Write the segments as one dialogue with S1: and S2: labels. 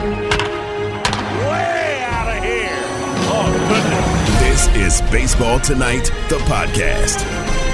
S1: Way out of here. Oh, goodness. This is Baseball Tonight, the podcast.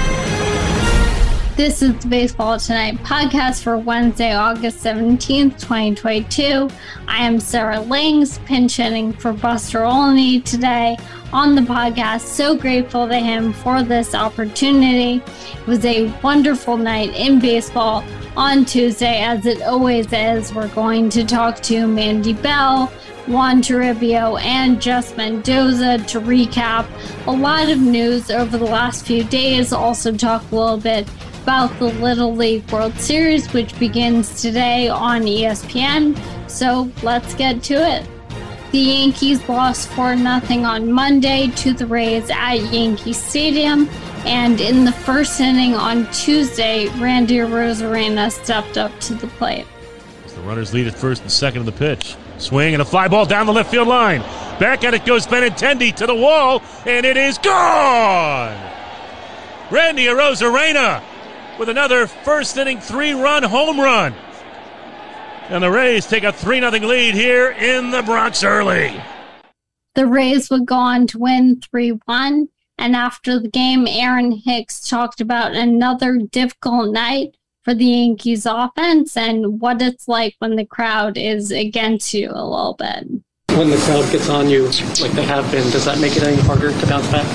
S2: This is the Baseball Tonight podcast for Wednesday, August 17th, 2022. I am Sarah Langs, pinch hitting for Buster Olney today on the podcast. So grateful to him for this opportunity. It was a wonderful night in baseball on Tuesday, as it always is. We're going to talk to Mandy Bell, Juan Toribio, and Jess Mendoza to recap a lot of news over the last few days. Also talk a little bit about the Little League World Series, which begins today on ESPN. So let's get to it. The Yankees lost 4-0 on Monday to the Rays at Yankee Stadium. And in the first inning on Tuesday, Randy Arozarena stepped up to the plate.
S3: The runners lead at first and second of the pitch. Swing and a fly ball down the left field line. Back at it goes Benintendi to the wall, and it is gone! Randy Arozarena with another first inning 3-run home run. And the Rays take a 3-0 lead here in the Bronx early.
S2: The Rays would go on to win 3-1. And after the game, Aaron Hicks talked about another difficult night for the Yankees offense and what it's like when the crowd is against you a little bit.
S4: When the crowd gets on you, like they have been, does that make it any harder to bounce back?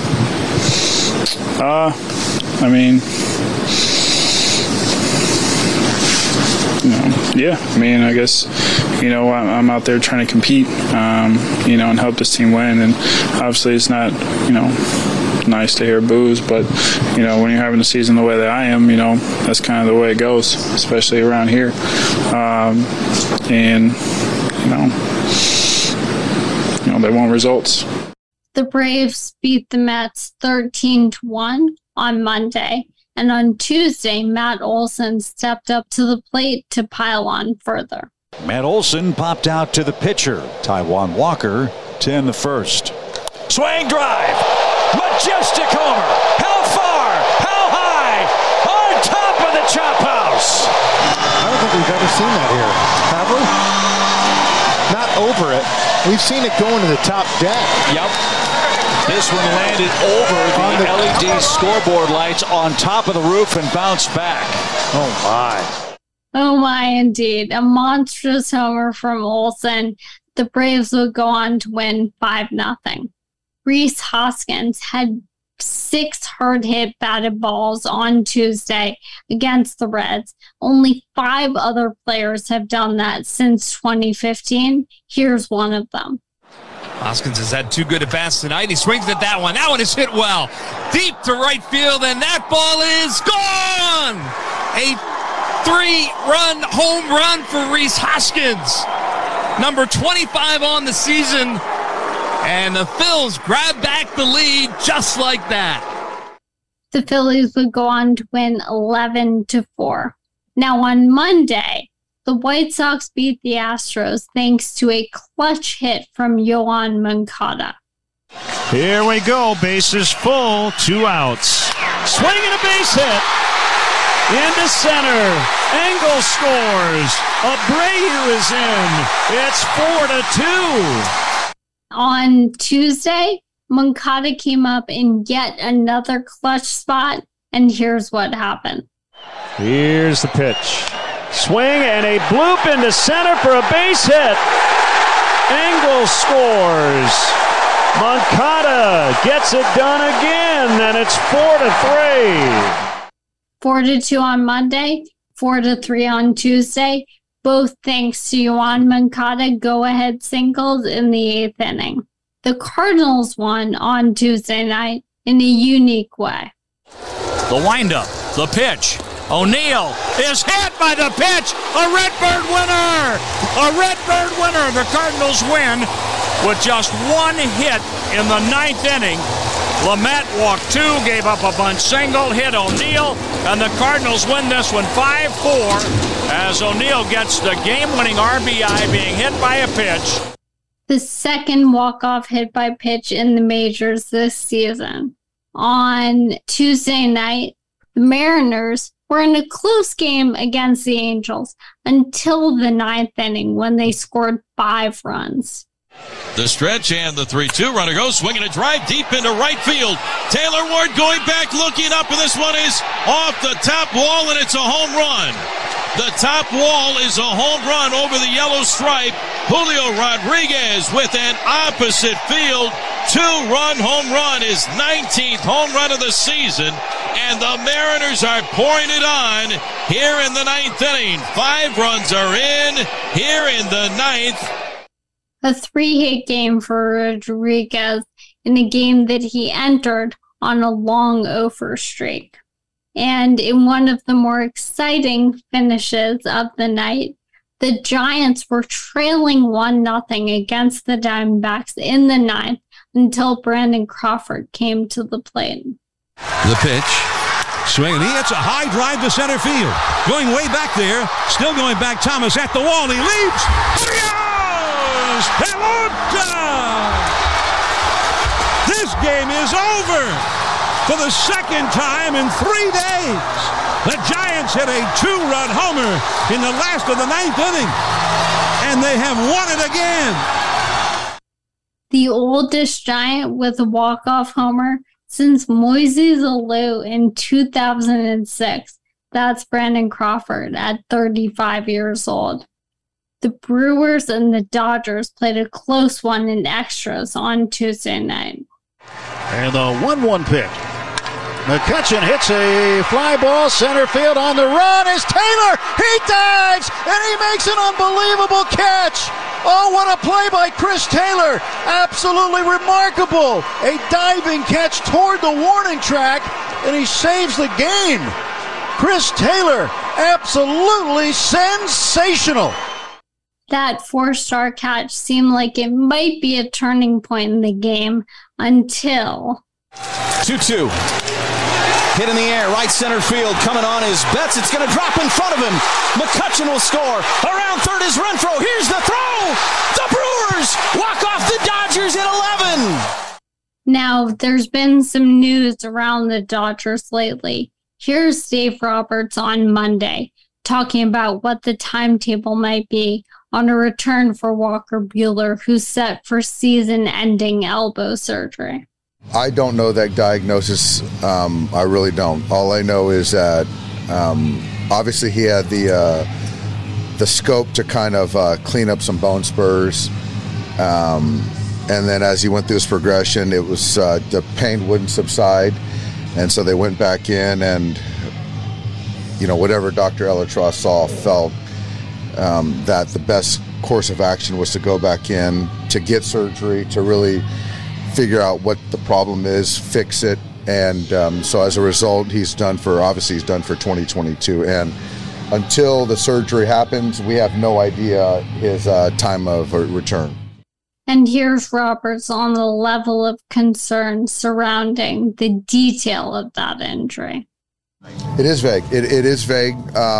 S5: I guess, I'm out there trying to compete, and help this team win. And obviously it's not, nice to hear boos, but, when you're having a season the way that I am, that's kind of the way it goes, especially around here. They want results.
S2: The Braves beat the Mets 13-1 on Monday. And on Tuesday, Matt Olson stepped up to the plate to pile on further.
S6: Matt Olson popped out to the pitcher, Taijuan Walker, to end the first. Swing drive! Majestic homer! How far? How high? On top of the chop house!
S7: I don't think we've ever seen that here, have we? Not over it. We've seen it go into the top deck.
S6: Yep. This one landed over the LED scoreboard lights on top of the roof and bounced back. Oh, my.
S2: Oh, my, indeed. A monstrous homer from Olson. The Braves would go on to win 5-0. Rhys Hoskins had 6 hard-hit batted balls on Tuesday against the Reds. Only 5 other players have done that since 2015. Here's one of them.
S8: Hoskins has had 2 good at-bats tonight. He swings at that one. That one is hit well. Deep to right field, and that ball is gone! A 3-run home run for Rhys Hoskins. Number 25 on the season. And the Phils grab back the lead just like that.
S2: The Phillies would go on to win 11-4. Now on Monday, the White Sox beat the Astros thanks to a clutch hit from Yoan Moncada.
S3: Here we go. Bases full. 2 outs. Swing and a base hit. Into center. Engel scores. Abreu is in. It's 4-2.
S2: On Tuesday, Moncada came up in yet another clutch spot, and here's what happened.
S3: Here's the pitch. Swing and a bloop into center for a base hit. Engel scores. Moncada gets it done again, and it's 4-3.
S2: 4-2 on Monday, 4-3 on Tuesday. Both thanks to Yoan Moncada go-ahead singles in the 8th inning. The Cardinals won on Tuesday night in a unique way.
S8: The windup, the pitch. O'Neill is hit by the pitch. A Redbird winner! A Redbird winner. The Cardinals win with just 1 hit in the 9th inning. Lamet walked 2, gave up a bunt single, hit O'Neill, and the Cardinals win this one 5-4 as O'Neill gets the game-winning RBI being hit by a pitch.
S2: The second walk-off hit by pitch in the majors this season. On Tuesday night, the Mariners were in a close game against the Angels until the 9th inning when they scored 5 runs.
S9: The stretch and the 3-2 runner goes swinging a drive deep into right field. Taylor Ward going back, looking up, and this one is off the top wall, and it's a home run. The top wall is a home run over the yellow stripe. Julio Rodriguez with an opposite field 2-run home run, his 19th home run of the season, and the Mariners are pouring it on here in the 9th inning. 5 runs are in here in the 9th.
S2: A 3-hit game for Rodriguez in a game that he entered on a long 0-for streak. And in one of the more exciting finishes of the night, the Giants were trailing 1-0 against the Diamondbacks in the 9th until Brandon Crawford came to the plate.
S10: The pitch. Swinging. He hits a high drive to center field. Going way back there. Still going back. Thomas at the wall. He leaps. Pelota! This game is over for the second time in 3 days. The Giants hit a 2-run homer in the last of the 9th inning, and they have won it again.
S2: The oldest Giant with a walk-off homer since Moises Alou in 2006. That's Brandon Crawford at 35 years old. The Brewers and the Dodgers played a close one in extras on Tuesday night.
S11: And the 1-1 pitch. McCutchen hits a fly ball center field. On the run is Taylor. He dives, and he makes an unbelievable catch. Oh, what a play by Chris Taylor. Absolutely remarkable. A diving catch toward the warning track, and he saves the game. Chris Taylor, absolutely sensational.
S2: That 4-star catch seemed like it might be a turning point in the game until...
S12: 2-2. Hit in the air, right center field. Coming on is Betts. It's going to drop in front of him. McCutchen will score. Around third is Renfroe. Here's the throw. The Brewers walk off the Dodgers at 11.
S2: Now, there's been some news around the Dodgers lately. Here's Dave Roberts on Monday talking about what the timetable might be on a return for Walker Buehler, who's set for season-ending elbow surgery.
S13: I don't know that diagnosis. I really don't. All I know is that obviously he had the scope to kind of clean up some bone spurs. And then as he went through his progression, it was the pain wouldn't subside. And so they went back in and, you know, whatever Dr. Elatross saw felt that the best course of action was to go back in, to get surgery, to really figure out what the problem is, fix it. And so as a result, he's done for 2022. And until the surgery happens, we have no idea his time of return.
S2: And here's Roberts on the level of concern surrounding the detail of that injury.
S13: It is vague. It is vague.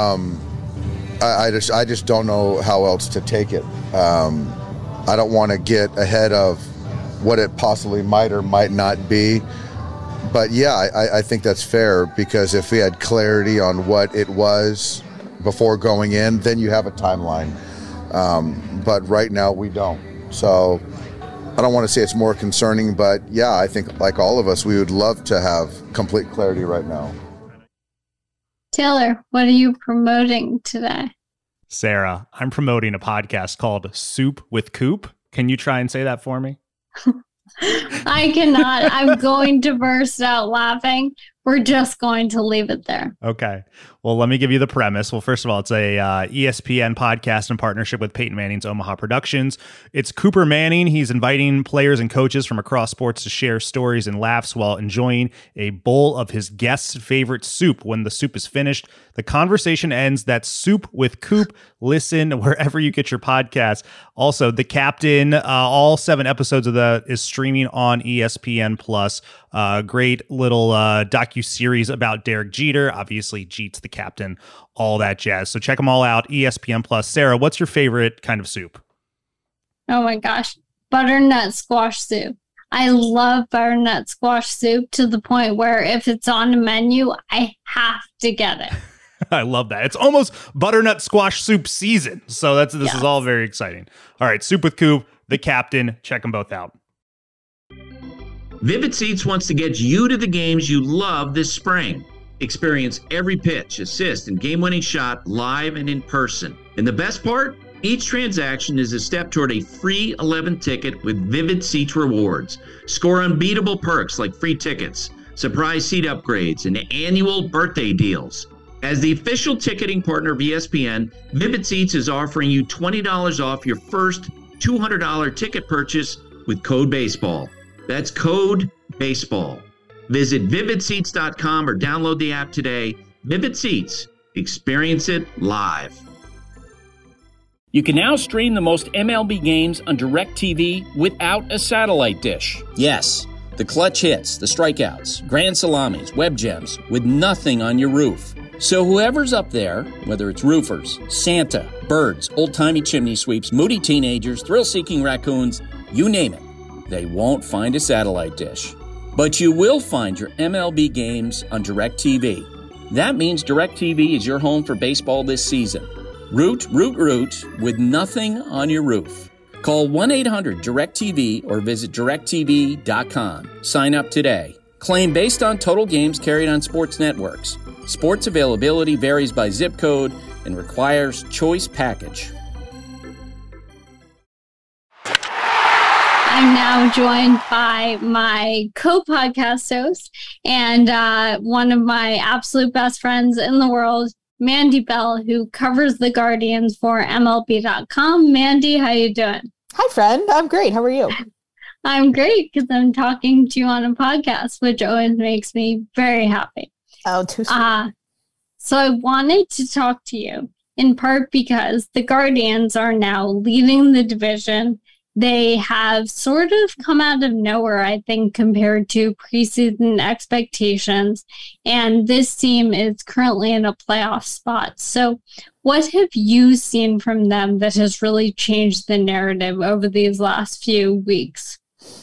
S13: I just don't know how else to take it. I don't want to get ahead of what it possibly might or might not be. But yeah, I think that's fair, because if we had clarity on what it was before going in, then you have a timeline. But right now we don't. So I don't want to say it's more concerning, but yeah, I think like all of us, we would love to have complete clarity right now.
S2: Taylor, what are you promoting today?
S14: Sarah, I'm promoting a podcast called Soup with Coop. Can you try and say that for me?
S2: I cannot. I'm going to burst out laughing. We're just going to leave it there.
S14: Okay. Well, let me give you the premise. Well, first of all, it's a ESPN podcast in partnership with Peyton Manning's Omaha Productions. It's Cooper Manning. He's inviting players and coaches from across sports to share stories and laughs while enjoying a bowl of his guest's favorite soup. When the soup is finished, the conversation ends. That's Soup with Coop. Listen wherever you get your podcasts. Also, The Captain, all 7 episodes of that is streaming on ESPN Plus. Great little docu-series about Derek Jeter. Obviously, Jeet's the captain, all that jazz. So check them all out, ESPN Plus. Sarah, what's your favorite kind of soup?
S2: Oh my gosh, butternut squash soup. I love butternut squash soup to the point where if it's on a menu, I have to get it.
S14: I love that. It's almost butternut squash soup season. So this is all very exciting. All right, Soup with Coop, the captain. Check them both out.
S15: Vivid Seats wants to get you to the games you love this spring. Experience every pitch, assist, and game-winning shot live and in person. And the best part? Each transaction is a step toward a free 11 ticket with Vivid Seats rewards. Score unbeatable perks like free tickets, surprise seat upgrades, and annual birthday deals. As the official ticketing partner of ESPN, Vivid Seats is offering you $20 off your first $200 ticket purchase with code BASEBALL. That's code BASEBALL. Visit vividseats.com or download the app today. Vivid Seats. Experience it live.
S8: You can now stream the most MLB games on DirecTV without a satellite dish.
S12: Yes, the clutch hits, the strikeouts, grand salamis, web gems, with nothing on your roof. So whoever's up there, whether it's roofers, Santa, birds, old-timey chimney sweeps, moody teenagers, thrill-seeking raccoons, you name it, they won't find a satellite dish. But you will find your MLB games on DirecTV. That means DirecTV is your home for baseball this season. Root with nothing on your roof. Call 1-800-DIRECTV or visit directtv.com. Sign up today. Claim based on total games carried on sports networks. Sports availability varies by zip code and requires choice package.
S2: I'm now joined by my co-podcast host and one of my absolute best friends in the world, Mandy Bell, who covers the Guardians for MLB.com. Mandy, how you doing?
S16: Hi, friend. I'm great. How are you?
S2: I'm great because I'm talking to you on a podcast, which always makes me very happy.
S16: Oh, too sweet.
S2: So I wanted to talk to you in part because the Guardians are now leading the division. They have sort of come out of nowhere, I think, compared to preseason expectations. And this team is currently in a playoff spot. So what have you seen from them that has really changed the narrative over these last few weeks?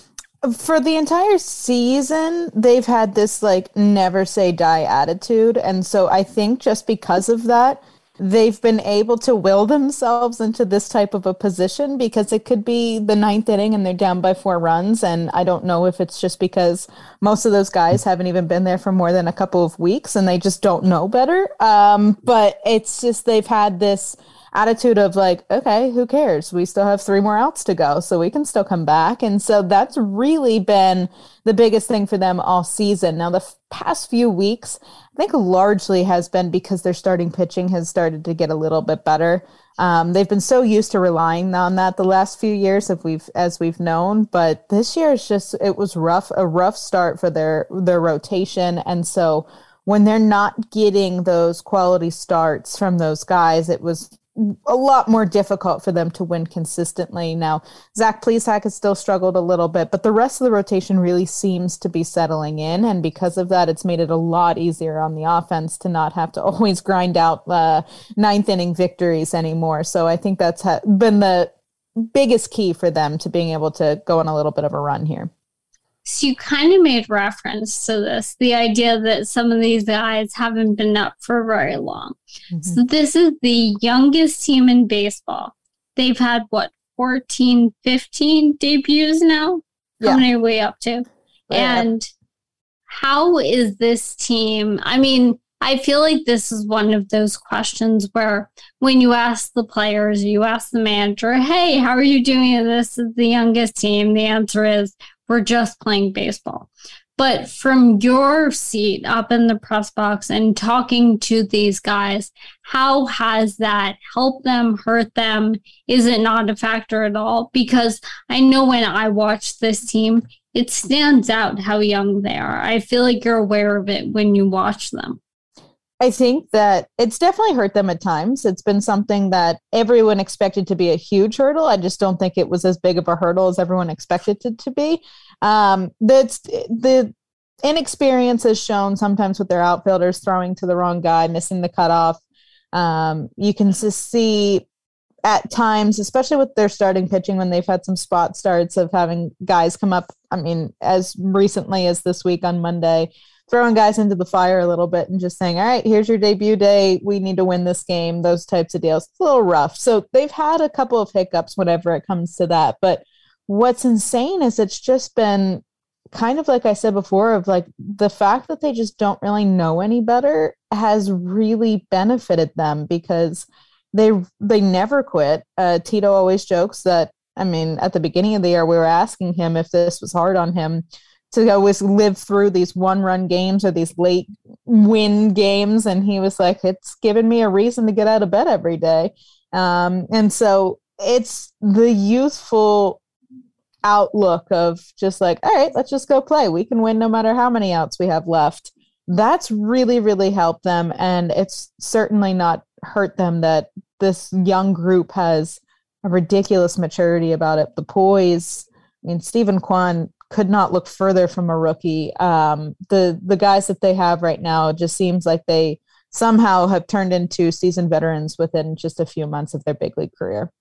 S16: For the entire season, they've had this never say die attitude. And so I think just because of that, they've been able to will themselves into this type of a position because it could be the ninth inning and they're down by 4 runs. And I don't know if it's just because most of those guys haven't even been there for more than a couple of weeks and they just don't know better. But it's just they've had this attitude of okay, who cares? We still have 3 more outs to go, so we can still come back. And so that's really been the biggest thing for them all season. Now, the past few weeks, I think largely has been because their starting pitching has started to get a little bit better. They've been so used to relying on that the last few years as we've known, but this year it was a rough start for their rotation. And so when they're not getting those quality starts from those guys, it was a lot more difficult for them to win consistently. Now, Zach Plesac has still struggled a little bit, but the rest of the rotation really seems to be settling in. And because of that, it's made it a lot easier on the offense to not have to always grind out ninth inning victories anymore. So I think that's been the biggest key for them to being able to go on a little bit of a run here.
S2: So you kind of made reference to this, the idea that some of these guys haven't been up for very long. Mm-hmm. So this is the youngest team in baseball. They've had, 14, 15 debuts now? Yeah. How many are we up to? Yeah. And how is this team? I mean, I feel like this is one of those questions where when you ask the players, you ask the manager, hey, how are you doing? This is the youngest team. The answer is, we're just playing baseball. But from your seat up in the press box and talking to these guys, how has that helped them, hurt them? Is it not a factor at all? Because I know when I watch this team, it stands out how young they are. I feel like you're aware of it when you watch them.
S16: I think that it's definitely hurt them at times. It's been something that everyone expected to be a huge hurdle. I just don't think it was as big of a hurdle as everyone expected it to be. The inexperience has shown sometimes with their outfielders throwing to the wrong guy, missing the cutoff. You can just see at times, especially with their starting pitching, when they've had some spot starts of having guys come up. I mean, as recently as this week on Monday, throwing guys into the fire a little bit and just saying, all right, here's your debut day. We need to win this game, those types of deals. It's a little rough. So they've had a couple of hiccups whenever it comes to that. But what's insane is it's just been kind of like I said before, of like the fact that they just don't really know any better has really benefited them because they never quit. Tito always jokes that, I mean, at the beginning of the year, we were asking him if this was hard on him to always live through these one-run games or these late win games. And he was like, it's given me a reason to get out of bed every day. And so it's the youthful outlook of just like, all right, let's just go play. We can win no matter how many outs we have left. That's really, really helped them. And it's certainly not hurt them that this young group has a ridiculous maturity about it. The poise, I mean, Stephen Kwan could not look further from a rookie. The guys that they have right now, it just seems like they somehow have turned into seasoned veterans within just a few months of their big league career.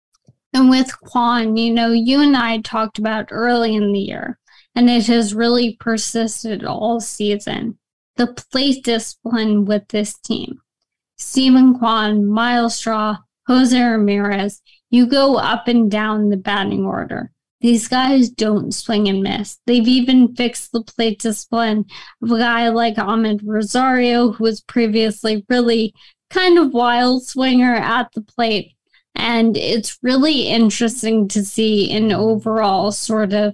S2: And with Kwan, you know, you and I talked about early in the year, and it has really persisted all season. The plate discipline with this team. Stephen Kwan, Miles Straw, Jose Ramirez, you go up and down the batting order. These guys don't swing and miss. They've even fixed the plate discipline of a guy like Ahmed Rosario, who was previously really kind of wild swinger at the plate. And it's really interesting to see an overall sort of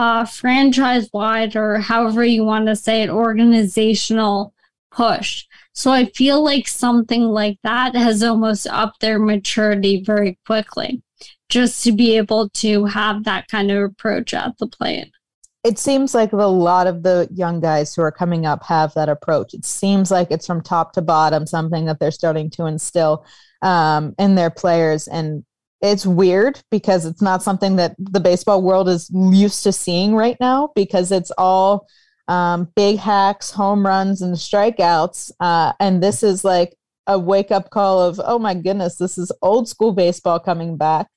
S2: franchise-wide, or however you want to say it, organizational push. So I feel like something like that has almost upped their maturity very quickly, just to be able to have that kind of approach at the plate.
S16: It seems like a lot of the young guys who are coming up have that approach. It seems like it's from top to bottom, something that they're starting to instill in their players. And it's weird because it's not something that the baseball world is used to seeing right now, because it's all big hacks, home runs, and strikeouts. And this is like a wake-up call of, oh my goodness, this is old school baseball coming back,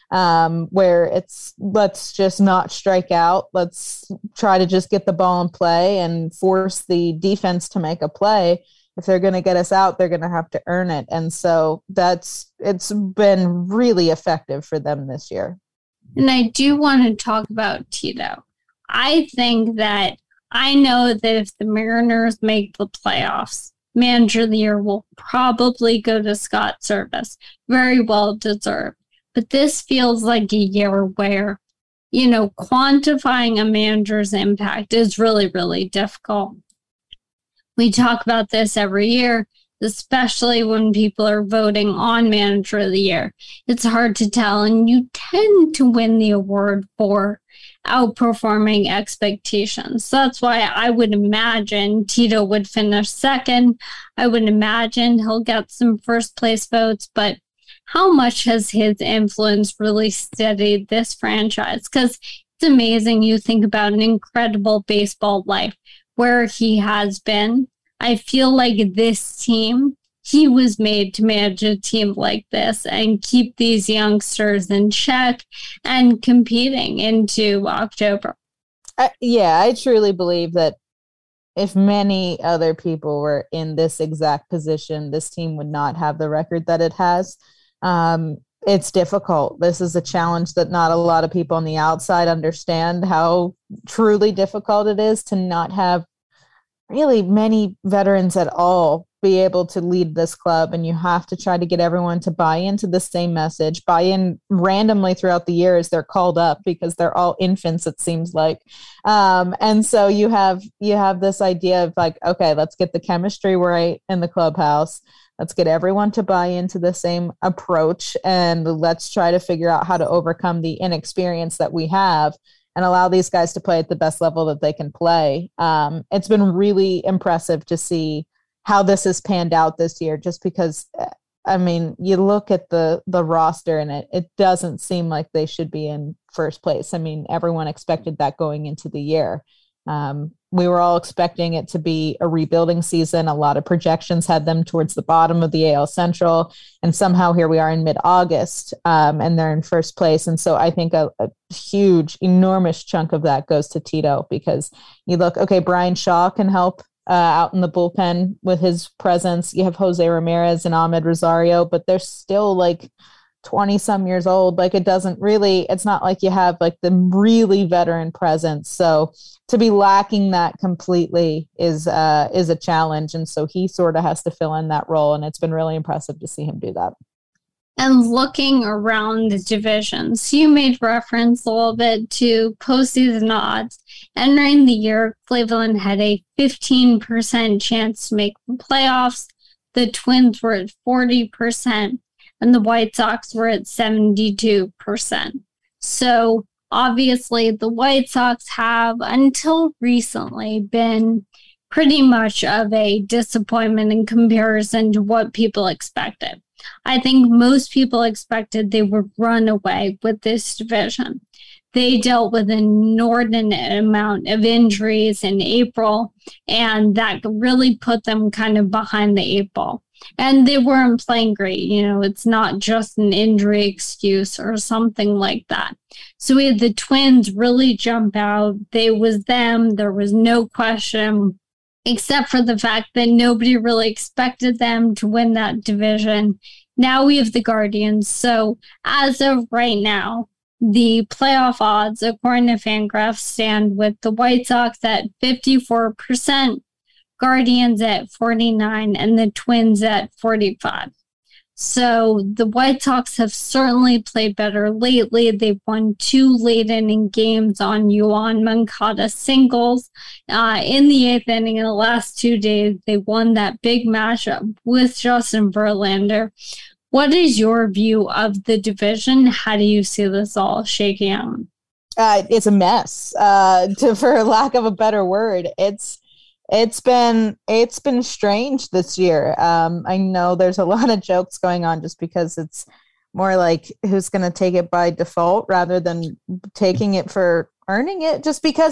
S16: where it's, let's just not strike out. Let's try to just get the ball in play and force the defense to make a play. If they're going to get us out, they're going to have to earn it. And so it's been really effective for them this year.
S2: And I do want to talk about Tito. I think that I know that if the Mariners make the playoffs, Manager of the Year will probably go to Scott Servais. Very well deserved. But this feels like a year where, you know, quantifying a manager's impact is really, really difficult. We talk about this every year, especially when people are voting on Manager of the Year. It's hard to tell, and you tend to win the award for outperforming expectations. So that's why I would imagine Tito would finish second. I would imagine he'll get some first place votes, but how much has his influence really steadied this franchise? Because it's amazing. You think about an incredible baseball life where he has been. I feel like this team, he was made to manage a team like this and keep these youngsters in check and competing into October.
S16: I truly believe that if many other people were in this exact position, this team would not have the record that it has. It's difficult. This is a challenge that not a lot of people on the outside understand how truly difficult it is to not have really many veterans at all be able to lead this club. And you have to try to get everyone to buy into the same message, buy in randomly throughout the year as they're called up, because they're all infants, it seems like. And so you have this idea of like, okay, let's get the chemistry right in the clubhouse. Let's get everyone to buy into the same approach, and let's try to figure out how to overcome the inexperience that we have and allow these guys to play at the best level that they can play. It's been really impressive to see how this has panned out this year, just because, I mean, you look at the roster and it doesn't seem like they should be in first place. I mean, everyone expected that going into the year. We were all expecting it to be a rebuilding season. A lot of projections had them towards the bottom of the AL Central, and somehow here we are in mid-August, and they're in first place. And so I think a huge, enormous chunk of that goes to Tito, because you look, okay, Brian Shaw can help out in the bullpen with his presence. You have Jose Ramirez and Ahmed Rosario, but they're still like 20 some years old. Like it's not like you have like the really veteran presence. So to be lacking that completely is a challenge. And so he sort of has to fill in that role. And it's been really impressive to see him do that.
S2: And looking around the divisions, you made reference a little bit to postseason odds. Entering the year, Cleveland had a 15% chance to make the playoffs. The Twins were at 40%, and the White Sox were at 72%. So obviously, the White Sox have, until recently, been pretty much of a disappointment in comparison to what people expected. I think most people expected they would run away with this division. They dealt with an inordinate amount of injuries in April, and that really put them kind of behind the eight ball. And they weren't playing great. It's not just an injury excuse or something like that. So we had the Twins really jump out. They was them. There was no question, except for the fact that nobody really expected them to win that division. Now we have the Guardians. So as of right now, the playoff odds, according to Fangraphs, stand with the White Sox at 54%, Guardians at 49%, and the Twins at 45%. So the White Sox have certainly played better lately. They've won 2 late inning games on Yoan Moncada singles. In the 8th inning in the last 2 days, they won that big matchup with Justin Verlander. What is your view of the division? How do you see this all shaking out?
S16: It's a mess, for lack of a better word. It's been strange this year. I know there's a lot of jokes going on just because it's more like who's going to take it by default rather than taking it for earning it, just because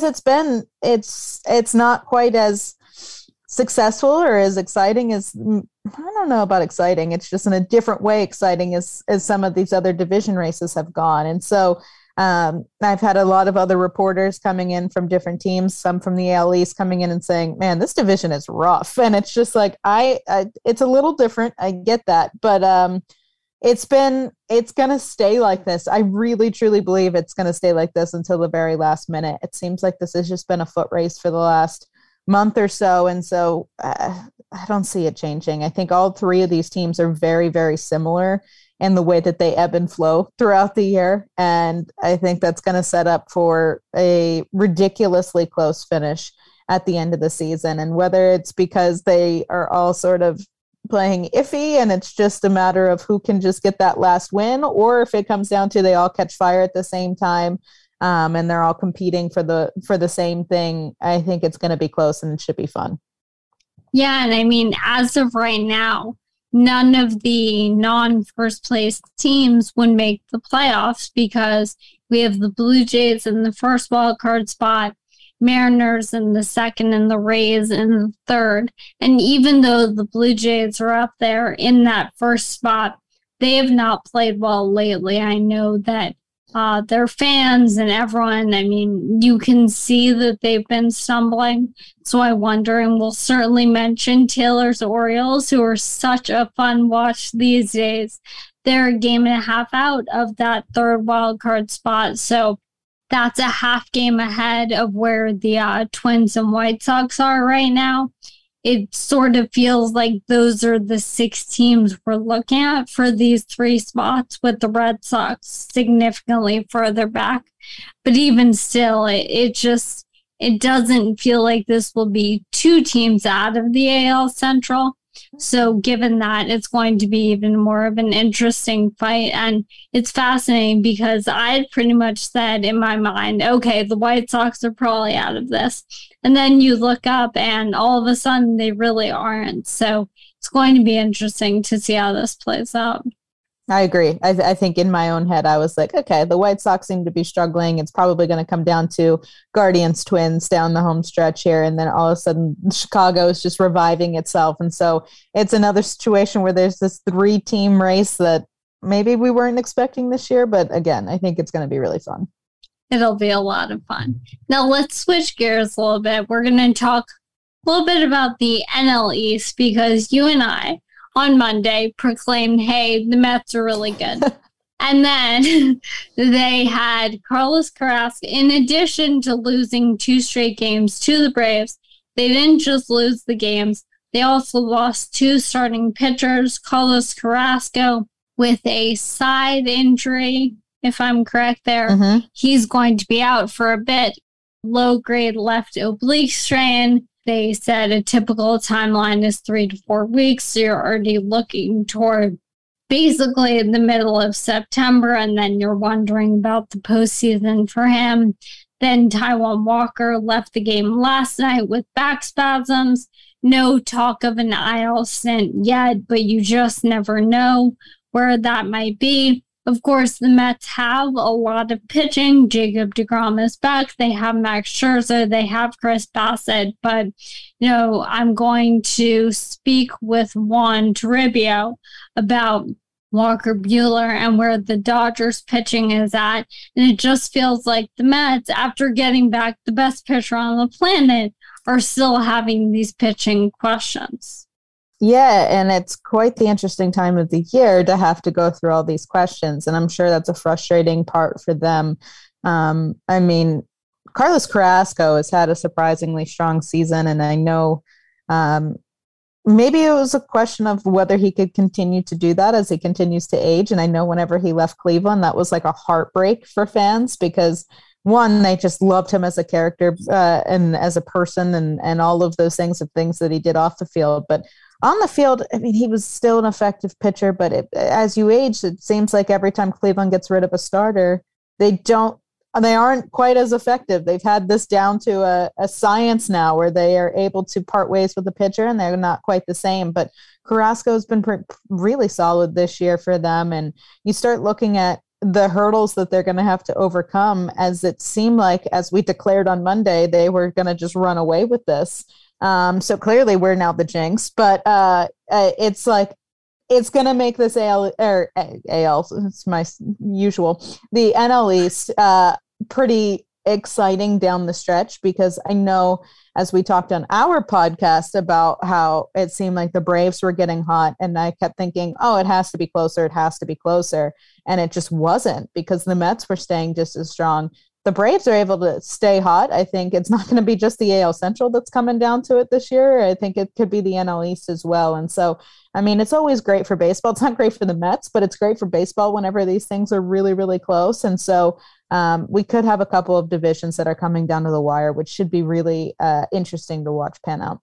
S16: it's not quite as successful or as exciting as, I don't know about exciting. It's just in a different way exciting as some of these other division races have gone. And so I've had a lot of other reporters coming in from different teams, some from the AL East coming in and saying, man, this division is rough. And it's just like, it's a little different. I get that. But it's going to stay like this. I really, truly believe it's going to stay like this until the very last minute. It seems like this has just been a foot race for the last month or so. And so I don't see it changing. I think all 3 of these teams are very, very similar in the way that they ebb and flow throughout the year. And I think that's going to set up for a ridiculously close finish at the end of the season. And whether it's because they are all sort of playing iffy and it's just a matter of who can just get that last win, or if it comes down to they all catch fire at the same time, and they're all competing for the same thing, I think it's going to be close and it should be fun.
S2: Yeah, and I mean, as of right now, none of the non-first place teams would make the playoffs because we have the Blue Jays in the first wild card spot, Mariners in the second, and the Rays in the third. And even though the Blue Jays are up there in that first spot, they have not played well lately. I know that their fans and everyone, I mean, you can see that they've been stumbling. So I wonder, and we'll certainly mention Taylor's Orioles, who are such a fun watch these days. They're a game and a half out of that third wild card spot. So that's a half game ahead of where the Twins and White Sox are right now. It sort of feels like those are the 6 teams we're looking at for these 3 spots, with the Red Sox significantly further back. But even still, it doesn't feel like this will be 2 teams out of the AL Central. So given that, it's going to be even more of an interesting fight. And it's fascinating because I pretty much said in my mind, okay, the White Sox are probably out of this. And then you look up and all of a sudden they really aren't. So it's going to be interesting to see how this plays out.
S16: I agree. I think in my own head, I was like, okay, the White Sox seem to be struggling. It's probably going to come down to Guardians Twins down the home stretch here. And then all of a sudden, Chicago is just reviving itself. And so it's another situation where there's this 3-team race that maybe we weren't expecting this year. But again, I think it's going to be really fun.
S2: It'll be a lot of fun. Now let's switch gears a little bit. We're going to talk a little bit about the NL East, because you and I on Monday proclaimed, hey, the Mets are really good. And then they had Carlos Carrasco, in addition to losing 2 straight games to the Braves. They didn't just lose the games. They also lost 2 starting pitchers. Carlos Carrasco with a side injury, if I'm correct there. Mm-hmm. He's going to be out for a bit. Low-grade left oblique strain. They said a typical timeline is 3 to 4 weeks. So you're already looking toward basically in the middle of September, and then you're wondering about the postseason for him. Then Taijuan Walker left the game last night with back spasms. No talk of an IL stint yet, but you just never know where that might be. Of course, the Mets have a lot of pitching. Jacob deGrom is back. They have Max Scherzer. They have Chris Bassett. But, I'm going to speak with Juan Toribio about Walker Buehler and where the Dodgers pitching is at. And it just feels like the Mets, after getting back the best pitcher on the planet, are still having these pitching questions.
S16: Yeah, and it's quite the interesting time of the year to have to go through all these questions. And I'm sure that's a frustrating part for them. Carlos Carrasco has had a surprisingly strong season. And I know maybe it was a question of whether he could continue to do that as he continues to age. And I know whenever he left Cleveland, that was like a heartbreak for fans because, one, they just loved him as a character and as a person and all of those things that he did off the field. But on the field, he was still an effective pitcher, but as you age, it seems like every time Cleveland gets rid of a starter, they aren't quite as effective. They've had this down to a science now where they are able to part ways with the pitcher and they're not quite the same. But Carrasco's been really solid this year for them. And you start looking at the hurdles that they're going to have to overcome, as it seemed like, as we declared on Monday, they were going to just run away with this. So clearly we're now the jinx, but it's like, it's going to make this AL, it's my usual, the NL East pretty exciting down the stretch, because I know, as we talked on our podcast about how it seemed like the Braves were getting hot, and I kept thinking, oh, it has to be closer. It has to be closer. And it just wasn't, because the Mets were staying just as strong. The Braves are able to stay hot. I think it's not going to be just the AL Central that's coming down to it this year. I think it could be the NL East as well. And so, it's always great for baseball. It's not great for the Mets, but it's great for baseball whenever these things are really, really close. And so we could have a couple of divisions that are coming down to the wire, which should be really interesting to watch pan out.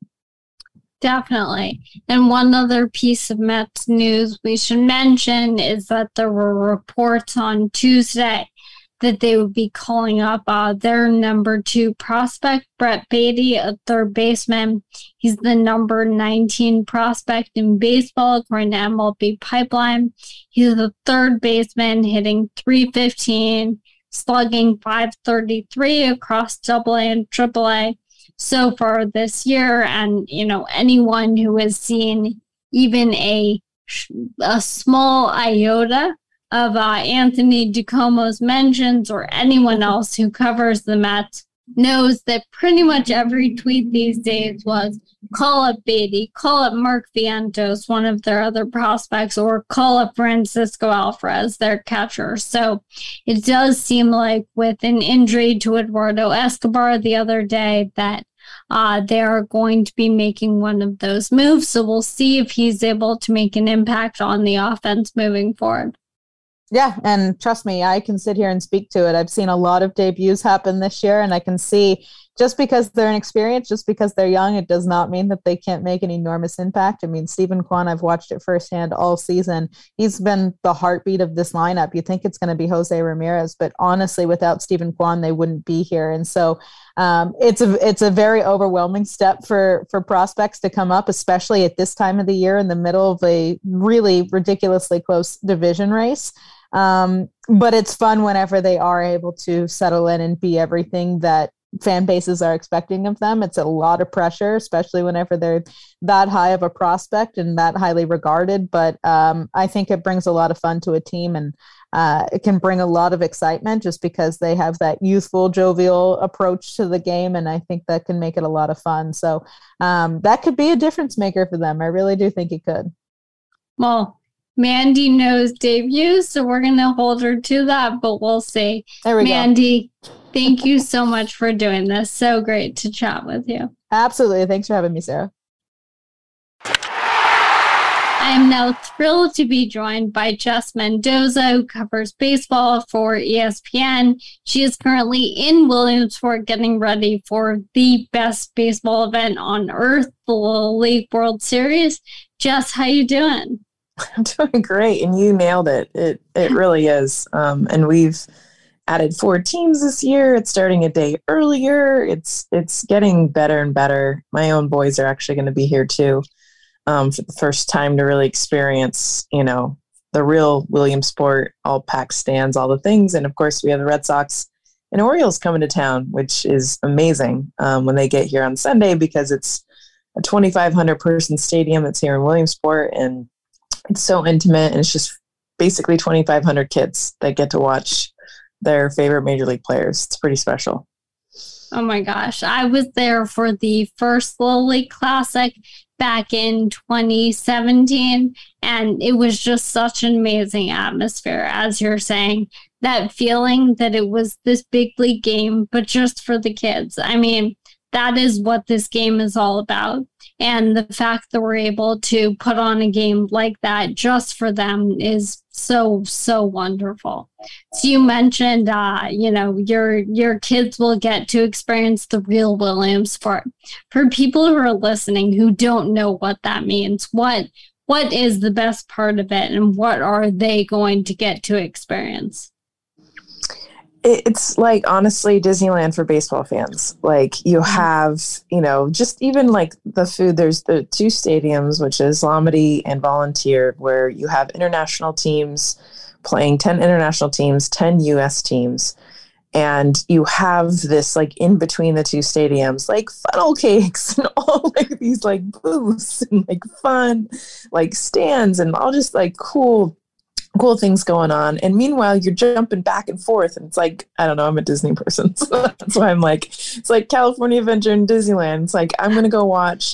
S2: Definitely. And one other piece of Mets news we should mention is that there were reports on Tuesday that they would be calling up their number 2 prospect, Brett Baty, a third baseman. He's the number 19 prospect in baseball, according to MLB Pipeline. He's a third baseman, hitting .315, slugging .533 across AA and AAA so far this year. And, anyone who has seen even a small iota of Anthony DiComo's mentions, or anyone else who covers the Mets, knows that pretty much every tweet these days was call up Baty, call up Mark Vientos, one of their other prospects, or call up Francisco Alvarez, their catcher. So it does seem like, with an injury to Eduardo Escobar the other day, that they are going to be making one of those moves. So we'll see if he's able to make an impact on the offense moving forward.
S16: Yeah, and trust me, I can sit here and speak to it. I've seen a lot of debuts happen this year, and I can see, just because they're inexperienced, just because they're young, it does not mean that they can't make an enormous impact. Steven Kwan, I've watched it firsthand all season. He's been the heartbeat of this lineup. You think it's going to be Jose Ramirez, but honestly, without Steven Kwan, they wouldn't be here. And so It's a very overwhelming step for prospects to come up, especially at this time of the year in the middle of a really ridiculously close division race. But it's fun whenever they are able to settle in and be everything that fan bases are expecting of them. It's a lot of pressure, especially whenever they're that high of a prospect and that highly regarded. But I think it brings a lot of fun to a team, and it can bring a lot of excitement just because they have that youthful, jovial approach to the game. And I think that can make it a lot of fun. So that could be a difference maker for them. I really do think it could.
S2: Well, Mandy knows debuts, so we're going to hold her to that, but we'll see.
S16: There we
S2: Mandy, thank you so much for doing this. So great to chat with you.
S16: Absolutely. Thanks for having me, Sarah.
S2: I am now thrilled to be joined by Jess Mendoza, who covers baseball for ESPN. She is currently in Williamsport getting ready for the best baseball event on earth, the Little League World Series. Jess, how you doing?
S17: I'm doing great, and you nailed it. It really is. And we've added 4 teams this year. It's starting a day earlier. It's getting better and better. My own boys are actually going to be here too, for the first time to really experience, the real Williamsport, all packed stands, all the things. And of course, we have the Red Sox and Orioles coming to town, which is amazing when they get here on Sunday, because it's a 2,500 person stadium that's here in Williamsport, and it's so intimate, and it's just basically 2,500 kids that get to watch their favorite major league players. It's pretty special.
S2: Oh my gosh. I was there for the first Little League Classic back in 2017, and it was just such an amazing atmosphere, as you're saying. That feeling that it was this big league game, but just for the kids. I mean, that is what this game is all about. And the fact that we're able to put on a game like that just for them is so, so wonderful. So you mentioned, your kids will get to experience the real Williamsport. For people who are listening who don't know what that means, what is the best part of it, and what are they going to get to experience?
S17: It's like, honestly, Disneyland for baseball fans. Like, you have, just even like the food. There's the 2 stadiums, which is Lamity and Volunteer, where you have international teams playing, 10 international teams, 10 U.S. teams. And you have this, like, in between the 2 stadiums, like funnel cakes and all like these like booths and like fun, like stands and all just like cool things going on. And meanwhile, you're jumping back and forth, and it's like, I don't know, I'm a Disney person, so that's why I'm like, it's like California Adventure in Disneyland. It's like, I'm gonna go watch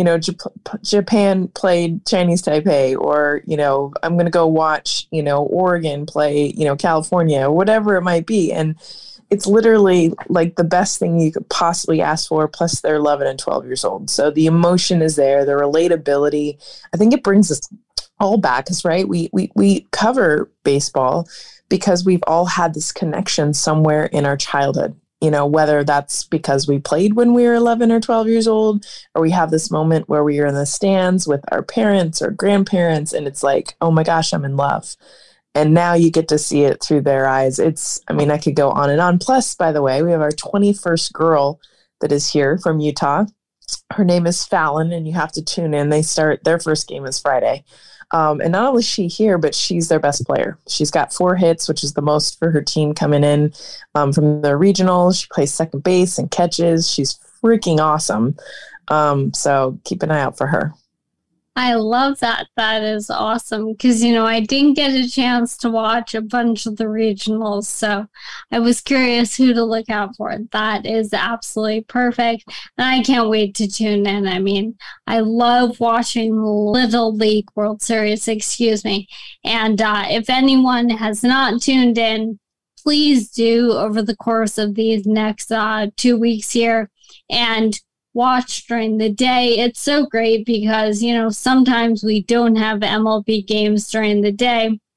S17: Japan played Chinese Taipei, or I'm gonna go watch Oregon play California, or whatever it might be. And it's literally like the best thing you could possibly ask for, plus they're 11 and 12 years old, so the emotion is there, the relatability. I think it brings us all back, because we cover baseball because we've all had this connection somewhere in our childhood, whether that's because we played when we were 11 or 12 years old, or we have this moment where we are in the stands with our parents or grandparents, and it's like, oh my gosh, I'm in love. And now you get to see it through their eyes. I could go on and on. Plus, by the way, we have our 21st girl that is here from Utah. Her name is Fallon, and you have to tune in. Their first game is Friday. And not only is she here, but she's their best player. She's got 4 hits, which is the most for her team coming in from the regionals. She plays second base and catches. She's freaking awesome. So keep an eye out for her.
S2: I love that. That is awesome. Because, I didn't get a chance to watch a bunch of the regionals. So I was curious who to look out for. That is absolutely perfect. And I can't wait to tune in. I mean, I love watching Little League World Series, And if anyone has not tuned in, please do over the course of these next 2 weeks here. And watch during the day. It's so great because, sometimes we don't have MLB games during the day.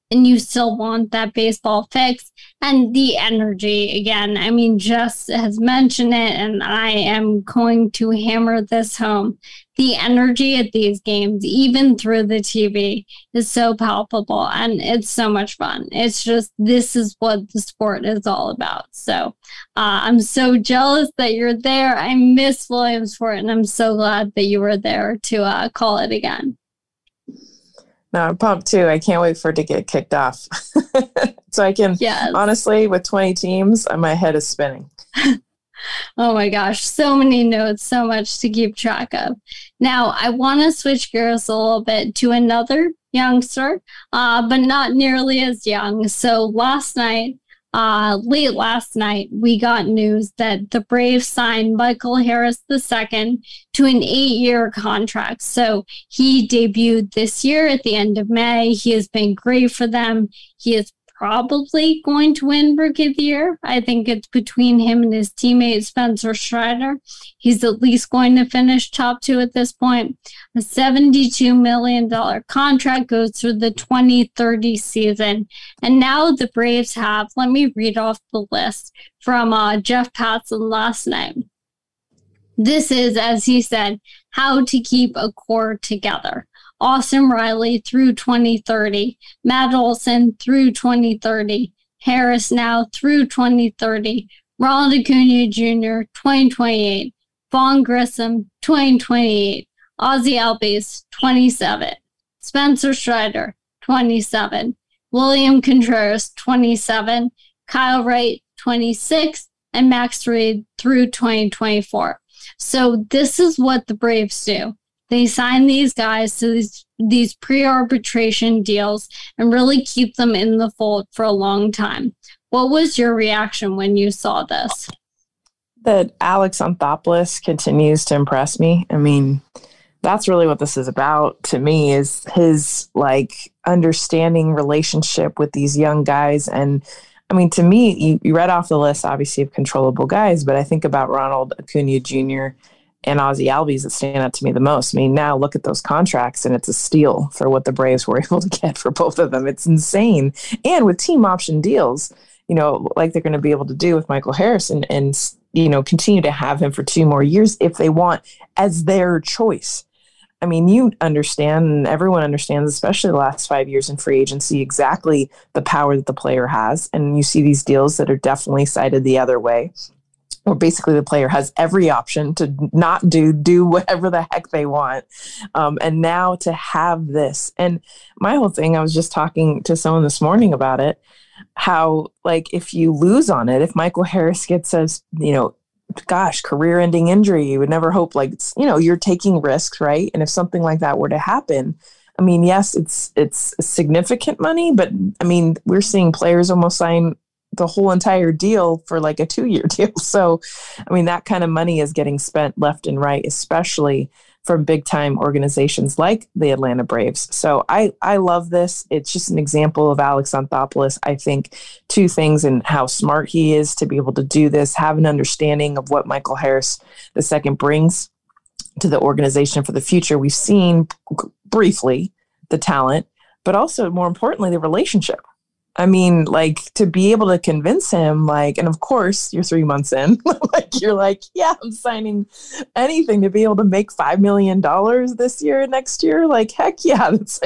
S2: and you still want that baseball fix. And the energy, again, I mean, Jess has mentioned it, and I am going to hammer this home. The energy at these games, even through the TV, is so palpable, and it's so much fun. It's just, this is what the sport is all about. So I'm so jealous that you're there. I miss Williamsport, and I'm so glad that you were there to call it again.
S17: No, I'm pumped too. I can't wait for it to get kicked off. So I can, honestly, with 20 teams, my head is spinning.
S2: Oh my gosh, so many notes, so much to keep track of. Now, I want to switch gears a little bit to another youngster, but not nearly as young. So last night, late last night, we got news that the Braves signed Michael Harris II to an 8-year contract. So he debuted this year at the end of May. He has been great for them. He is probably going to win Rookie of the Year. I think it's between him and his teammate Spencer Strider. He's at least going to finish top 2 at this point. A $72 million contract goes through the 2030 season. And now the Braves have, let me read off the list from Jeff Passan last night. This is, as he said, how to keep a core together. Austin Riley through 2030, Matt Olson through 2030, Harris now through 2030, Ronald Acuna Jr. 2028, Vaughn Grissom 2028, Ozzie Albies 27, Spencer Strider 27, William Contreras 27, Kyle Wright 26, and Max Reed through 2024. So this is what the Braves do. They sign these guys to these pre-arbitration deals and really keep them in the fold for a long time. What was your reaction when you saw this?
S17: That Alex Anthopoulos continues to impress me. I mean, that's really what this is about to me, is his understanding relationship with these young guys. And I mean, to me, you read off the list, obviously, of controllable guys, but I think about Ronald Acuna Jr. and Ozzie Albies that stand out to me the most. I mean, now look at those contracts, and it's a steal for what the Braves were able to get for both of them. It's insane. And with team option deals, like they're going to be able to do with Michael Harris and continue to have him for 2 more years if they want, as their choice. I mean, you understand, and everyone understands, especially the last 5 years in free agency, exactly the power that the player has. And you see these deals that are definitely cited the other way, where basically the player has every option to not do whatever the heck they want. And now to have this, and my whole thing, I was just talking to someone this morning about it, how if you lose on it, if Michael Harris gets career-ending injury, you would never hope, you're taking risks, right? And if something like that were to happen, I mean, yes, it's significant money, but I mean, we're seeing players almost sign the whole entire deal for a 2-year deal. So, I mean, that kind of money is getting spent left and right, especially from big time organizations like the Atlanta Braves. So I love this. It's just an example of Alex Anthopoulos. I think 2 things, and how smart he is to be able to do this, have an understanding of what Michael Harris II brings to the organization for the future. We've seen briefly the talent, but also more importantly, the relationship. I mean, to be able to convince him, and of course you're 3 months in, you're yeah, I'm signing anything to be able to make $5 million this year, next year. Heck yeah, that's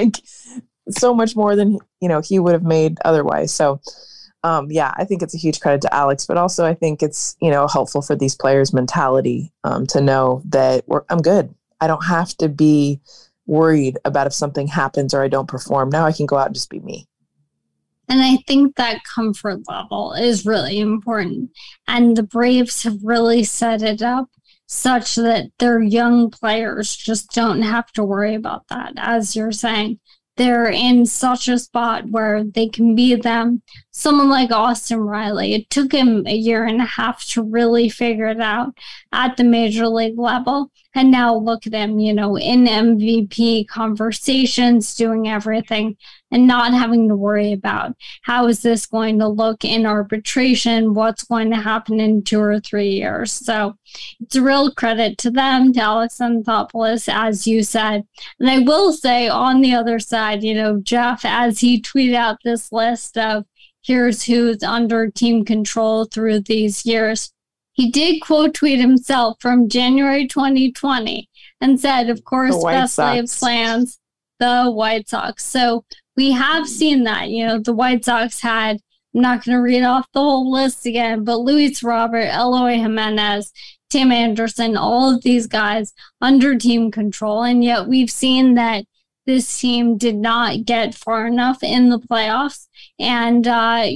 S17: so much more than, he would have made otherwise. So, yeah, I think it's a huge credit to Alex, but also I think it's, helpful for these players' mentality to know that I'm good. I don't have to be worried about if something happens or I don't perform. Now I can go out and just be me.
S2: And I think that comfort level is really important. And the Braves have really set it up such that their young players just don't have to worry about that. As you're saying, they're in such a spot where they can be them. someone like Austin Riley, it took him a year and a half to really figure it out at the major league level. And now look at him, in MVP conversations, doing everything and not having to worry about how is this going to look in arbitration, what's going to happen in 2 or 3 years. So it's a real credit to them, to Alex Anthopoulos, as you said. And I will say on the other side, Jeff, as he tweeted out this list of here's who's under team control through these years, he did quote tweet himself from January 2020 and said, of course, best laid plans, the White Sox. So we have seen that, the White Sox had, I'm not going to read off the whole list again, but Luis Robert, Eloy Jimenez, Tim Anderson, all of these guys under team control. And yet we've seen that this team did not get far enough in the playoffs. And,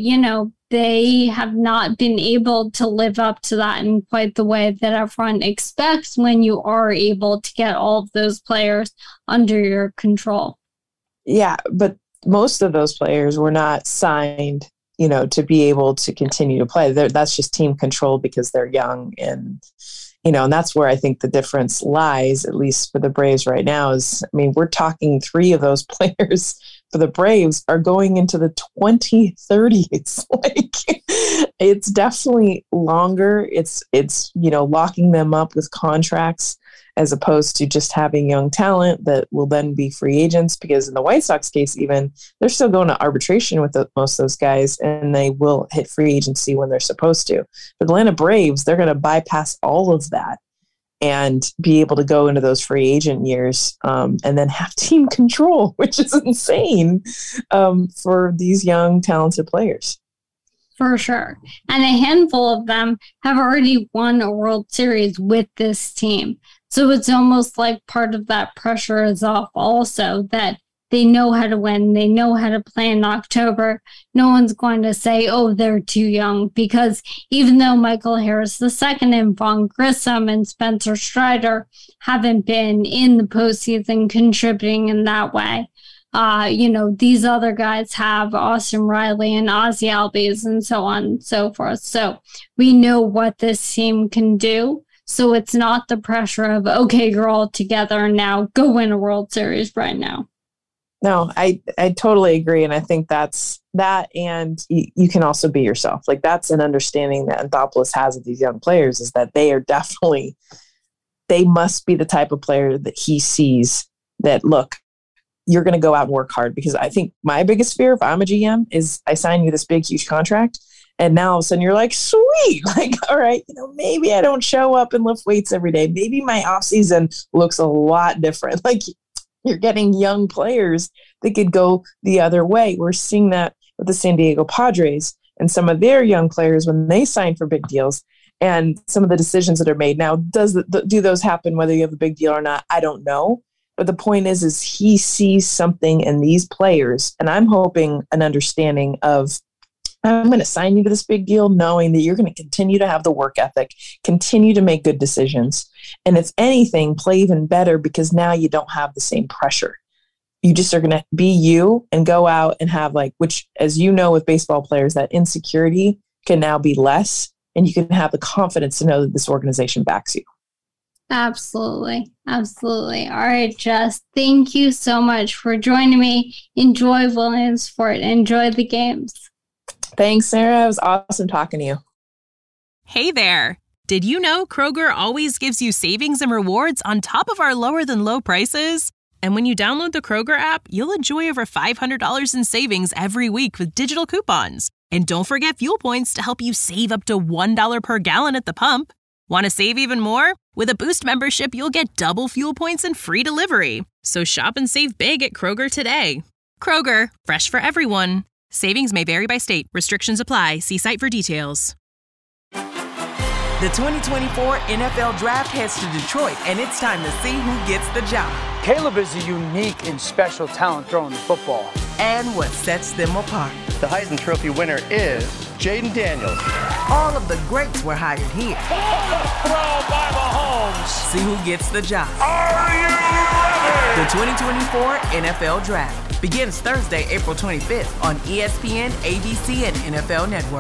S2: they have not been able to live up to that in quite the way that everyone expects when you are able to get all of those players under your control.
S17: Yeah, but most of those players were not signed, to be able to continue to play. That's just team control because they're young. And, and that's where I think the difference lies, at least for the Braves right now, is, we're talking 3 of those players for the Braves are going into the 2030s. It's definitely longer. It's locking them up with contracts as opposed to just having young talent that will then be free agents, because in the White Sox case, even they're still going to arbitration with most of those guys, and they will hit free agency when they're supposed to. But the Atlanta Braves, they're going to bypass all of that and be able to go into those free agent years and then have team control, which is insane for these young, talented players.
S2: For sure. And a handful of them have already won a World Series with this team. So it's almost like part of that pressure is off also, that they know how to win. They know how to play in October. No one's going to say, oh, they're too young, because even though Michael Harris II and Vaughn Grissom and Spencer Strider haven't been in the postseason contributing in that way, these other guys have Austin Riley and Ozzie Albies and so on and so forth. So we know what this team can do. So it's not the pressure of, okay, you're all together now, go win a World Series right now.
S17: No, I totally agree. And I think that's that. And you can also be yourself. That's an understanding that Anthopoulos has of these young players, is that they must be the type of player that he sees that, look, you're going to go out and work hard. Because I think my biggest fear if I'm a GM is I sign you this big, huge contract. And now all of a sudden you're like, sweet, all right, maybe I don't show up and lift weights every day. Maybe my off season looks a lot different. You're getting young players that could go the other way. We're seeing that with the San Diego Padres and some of their young players when they sign for big deals, and some of the decisions that are made. Now, do those happen whether you have a big deal or not? I don't know. But the point is he sees something in these players, and I'm hoping an understanding of, I'm going to sign you to this big deal knowing that you're going to continue to have the work ethic, continue to make good decisions. And if anything, play even better, because now you don't have the same pressure. You just are going to be you and go out and have which, as you know, with baseball players, that insecurity can now be less, and you can have the confidence to know that this organization backs you.
S2: Absolutely. Absolutely. All right, Jess, thank you so much for joining me. Enjoy Williamsport. Enjoy the games.
S17: Thanks, Sarah. It was awesome talking to you.
S18: Hey there. Did you know Kroger always gives you savings and rewards on top of our lower than low prices? And when you download the Kroger app, you'll enjoy over $500 in savings every week with digital coupons. And don't forget fuel points to help you save up to $1 per gallon at the pump. Want to save even more? With a Boost membership, you'll get double fuel points and free delivery. So shop and save big at Kroger today. Kroger, fresh for everyone. Savings may vary by state. Restrictions apply. See site for details.
S19: The 2024 NFL Draft heads to Detroit, and it's time to see who gets the job.
S20: Caleb is a unique and special talent throwing the football.
S19: And what sets them apart.
S21: The Heisman Trophy winner is Jaden Daniels.
S19: All of the greats were hired here.
S8: Throw by Mahomes.
S19: See who gets the job.
S8: Are you ready?
S19: The 2024 NFL Draft. Begins Thursday, April 25th on ESPN, ABC, and NFL Network.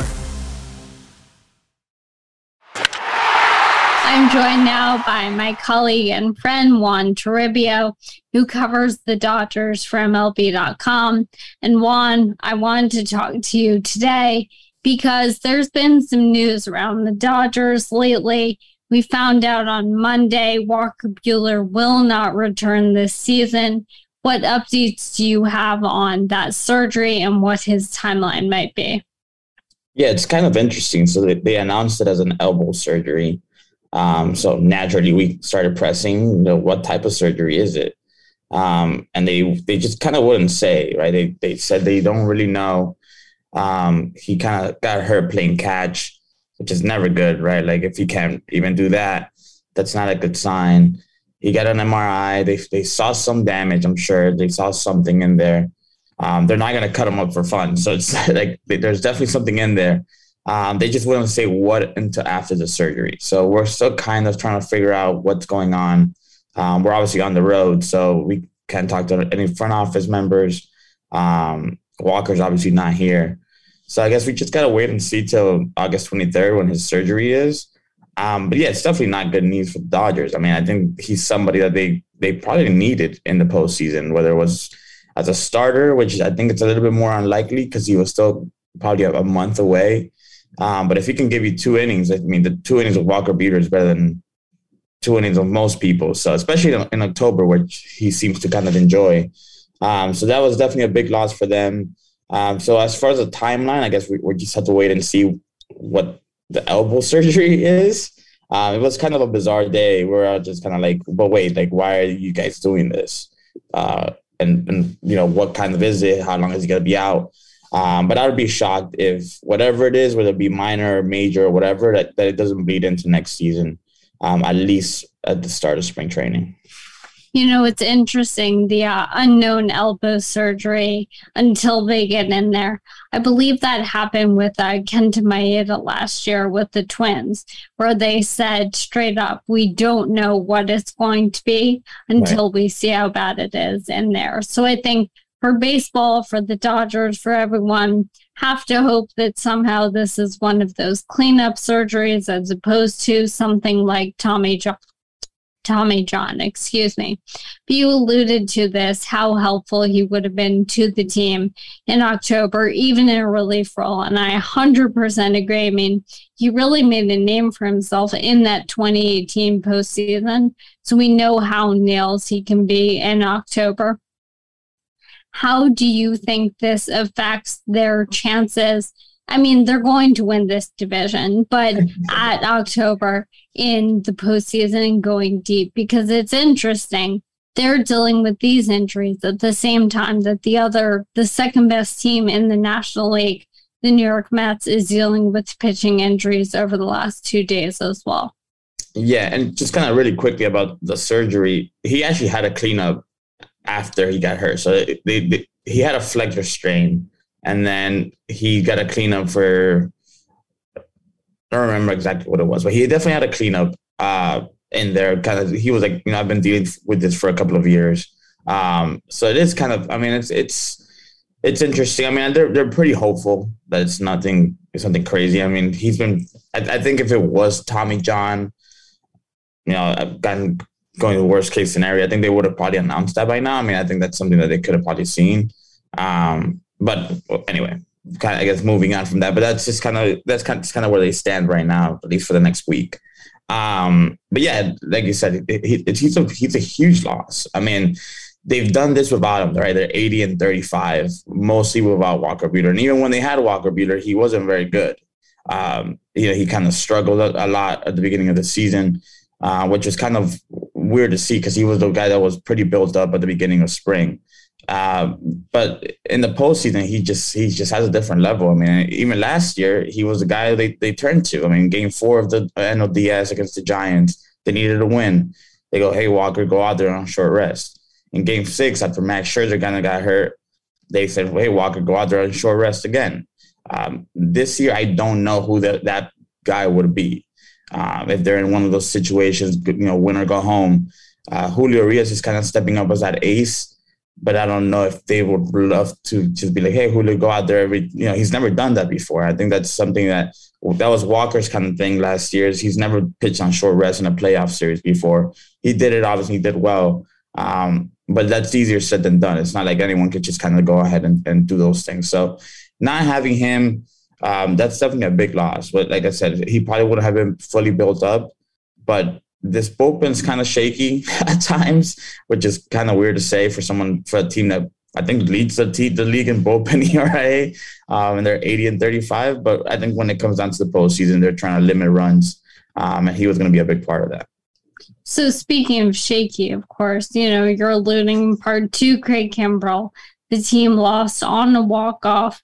S2: I'm joined now by my colleague and friend, Juan Toribio, who covers the Dodgers for MLB.com. And Juan, I wanted to talk to you today because there's been some news around the Dodgers lately. We found out on Monday Walker Buehler will not return this season. What updates do you have on that surgery and what his timeline might be?
S1: Yeah, it's kind of interesting. So they announced it as an elbow surgery. So naturally, we started pressing, what type of surgery is it? And they just kind of wouldn't say, right? They said they don't really know. He kind of got hurt playing catch, which is never good, right? Like if you can't even do that, that's not a good sign. He got an MRI. They saw some damage, I'm sure. They saw something in there. They're not going to cut him up for fun. So it's like there's definitely something in there. They just wouldn't say what until after the surgery. So we're still kind of trying to figure out what's going on. We're obviously on the road, so we can't talk to any front office members. Walker's obviously not here. So I guess we just got to wait and see till August 23rd when his surgery is. But yeah, it's definitely not good news for the Dodgers. I mean, I think he's somebody that they probably needed in the postseason, whether it was as a starter, which I think it's a little bit more unlikely because he was still probably a month away. But if he can give you 2 innings, I mean, the 2 innings of Walker Buehler is better than 2 innings of most people. So especially in October, which he seems to kind of enjoy. So that was definitely a big loss for them. So as far as the timeline, I guess we just have to wait and see what the elbow surgery is. It was kind of a bizarre day where I was just kind of like, but wait, like, why are you guys doing this? And what kind of is it? How long is he going to be out? But I would be shocked if whatever it is, whether it be minor or major or whatever, that it doesn't bleed into next season, at least at the start of spring training.
S2: It's interesting, the unknown elbow surgery until they get in there. I believe that happened with Kenta Maeda last year with the Twins, where they said straight up, we don't know what it's going to be until we see how bad it is in there. So I think for baseball, for the Dodgers, for everyone, have to hope that somehow this is one of those cleanup surgeries as opposed to something like Tommy John. But you alluded to this, how helpful he would have been to the team in October, even in a relief role. And I 100% agree. I mean, he really made a name for himself in that 2018 postseason. So we know how nails he can be in October. How do you think this affects their chances? I mean, they're going to win this division, but at October in the postseason and going deep, because it's interesting. They're dealing with these injuries at the same time that the second best team in the National League, the New York Mets, is dealing with pitching injuries over the last 2 days as well.
S1: Yeah, and just kind of really quickly about the surgery, he actually had a cleanup after he got hurt. So he had a flexor strain. And then he got a cleanup for, I don't remember exactly what it was, but he definitely had a cleanup in there. Kind of, he was like, I've been dealing with this for a couple of years. So it is kind of, I mean, it's interesting. I mean, they're pretty hopeful that it's something crazy. I mean, he's been, I think if it was Tommy John, going to the worst case scenario, I think they would have probably announced that by now. I mean, I think that's something that they could have probably seen. But anyway, kind of, I guess, moving on from that. But that's kind of where they stand right now, at least for the next week. But yeah, like you said, he's a huge loss. I mean, they've done this without him, right? They're 80-35, mostly without Walker Buehler. And even when they had Walker Buehler, he wasn't very good. He kind of struggled a lot at the beginning of the season, which was kind of weird to see because he was the guy that was pretty built up at the beginning of spring. But in the postseason, he just has a different level. I mean, even last year, he was the guy they turned to. I mean, Game 4 of the NLDS against the Giants, they needed a win. They go, hey, Walker, go out there on short rest. In Game 6, after Max Scherzer kind of got hurt, they said, hey, Walker, go out there on short rest again. This year, I don't know who that guy would be. If they're in one of those situations, win or go home. Julio Urias is kind of stepping up as that ace. but I don't know if they would love to just be like, hey, Julio, go out there he's never done that before. I think that's something that was Walker's kind of thing last year. Is he's never pitched on short rest in a playoff series before. He did it, obviously he did well. But that's easier said than done. It's not like anyone could just kind of go ahead and do those things. So not having him, that's definitely a big loss. But like I said, he probably wouldn't have been fully built up. But this bullpen's kind of shaky at times, which is kind of weird to say for a team that I think leads the league in bullpen ERA, and they're 80-35. But I think when it comes down to the postseason, they're trying to limit runs, and he was going to be a big part of that.
S2: So speaking of shaky, of course, you're alluding in part to Craig Kimbrel. The team lost on a walk-off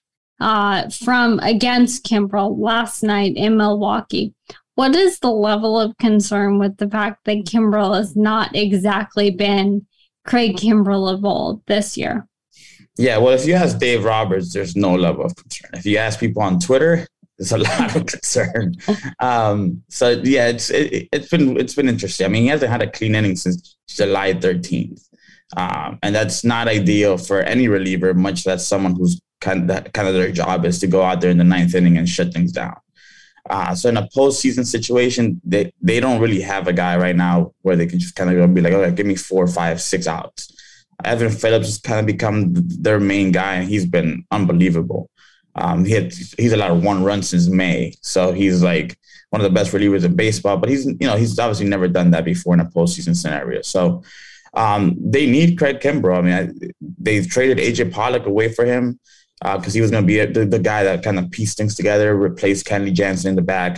S2: against Kimbrel last night in Milwaukee. What is the level of concern with the fact that Kimbrel has not exactly been Craig Kimbrel of old this year?
S1: Yeah, well, if you ask Dave Roberts, there's no level of concern. If you ask people on Twitter, there's a lot of concern. So yeah, it's been interesting. I mean, he hasn't had a clean inning since July 13th, and that's not ideal for any reliever, much less someone who's kind of their job is to go out there in the ninth inning and shut things down. So in a postseason situation, they don't really have a guy right now where they can just kind of be like, okay, give me 4, 5, 6 outs. Evan Phillips has kind of become their main guy, and he's been unbelievable. He's allowed 1 run since May, so he's like one of the best relievers in baseball. But he's obviously never done that before in a postseason scenario. So they need Craig Kimbrel. I mean, they've traded AJ Pollock away for him because he was going to be the guy that kind of pieced things together, replaced Kenley Jansen in the back.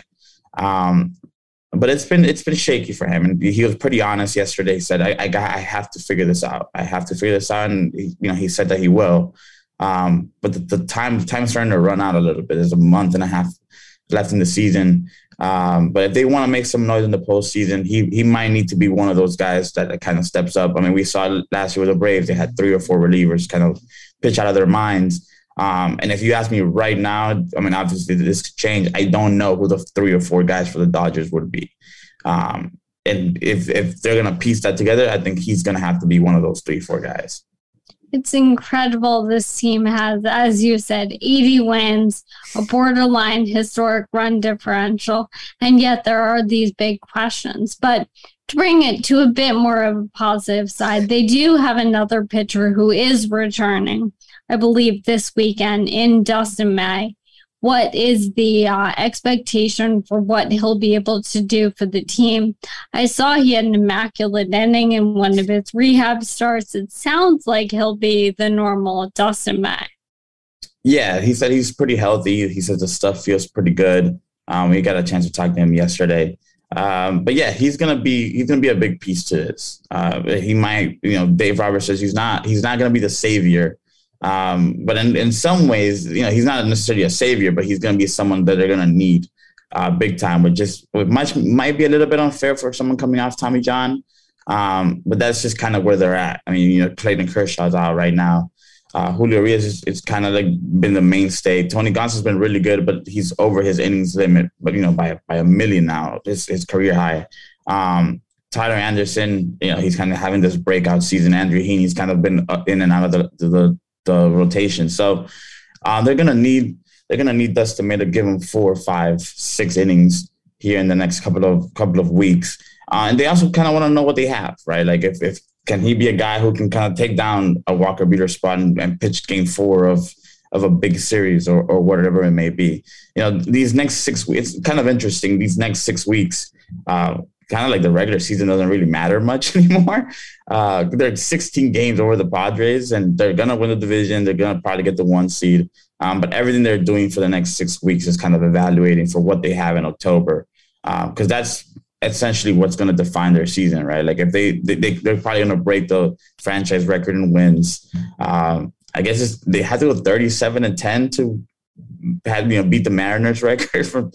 S1: But it's been shaky for him, and he was pretty honest yesterday. He said, "I have to figure this out. I have to figure this out," and he said that he will. But the time's starting to run out a little bit. There's a month and a half left in the season. But if they want to make some noise in the postseason, he might need to be one of those guys that kind of steps up. I mean, we saw last year with the Braves, they had 3 or 4 relievers kind of pitch out of their minds. And if you ask me right now, I mean, obviously this could change. I don't know who the 3 or 4 guys for the Dodgers would be. And if they're going to piece that together, I think he's going to have to be one of those 3, 4 guys.
S2: It's incredible. This team has, as you said, 80 wins, a borderline historic run differential, and yet there are these big questions. But to bring it to a bit more of a positive side, they do have another pitcher who is returning, I believe, this weekend in Dustin May. What is the expectation for what he'll be able to do for the team? I saw he had an immaculate inning in one of his rehab starts. It sounds like he'll be the normal Dustin May.
S1: Yeah, he said he's pretty healthy. He says the stuff feels pretty good. We got a chance to talk to him yesterday. But yeah, he's gonna be a big piece to this. He might, Dave Roberts says he's not gonna be the savior. But in some ways, he's not necessarily a savior, but he's going to be someone that they're going to need big time. Might be a little bit unfair for someone coming off Tommy John, but that's just kind of where they're at. I mean, Clayton Kershaw's out right now. Julio Urias is kind of like been the mainstay. Tony Gonsolin's been really good, but he's over his innings limit, but by a million now, his career high. Tyler Anderson, he's kind of having this breakout season. Andrew Heaney's kind of been in and out of the rotation. So they're gonna need Dustin May to give him 4, 5, 6 innings here in the next couple of weeks. And they also kind of want to know what they have, right? Like if can he be a guy who can kind of take down a Walker Buehler spot and pitch game 4 of a big series or whatever it may be. These next 6 weeks, it's kind of interesting. These next 6 weeks, kind of like the regular season doesn't really matter much anymore. They're 16 games over the Padres, and they're going to win the division. They're going to probably get the 1 seed. But everything they're doing for the next 6 weeks is kind of evaluating for what they have in October, because that's essentially what's going to define their season, right? Like if they're probably going to break the franchise record in wins. I guess they had to go 37-10 to beat the Mariners record from.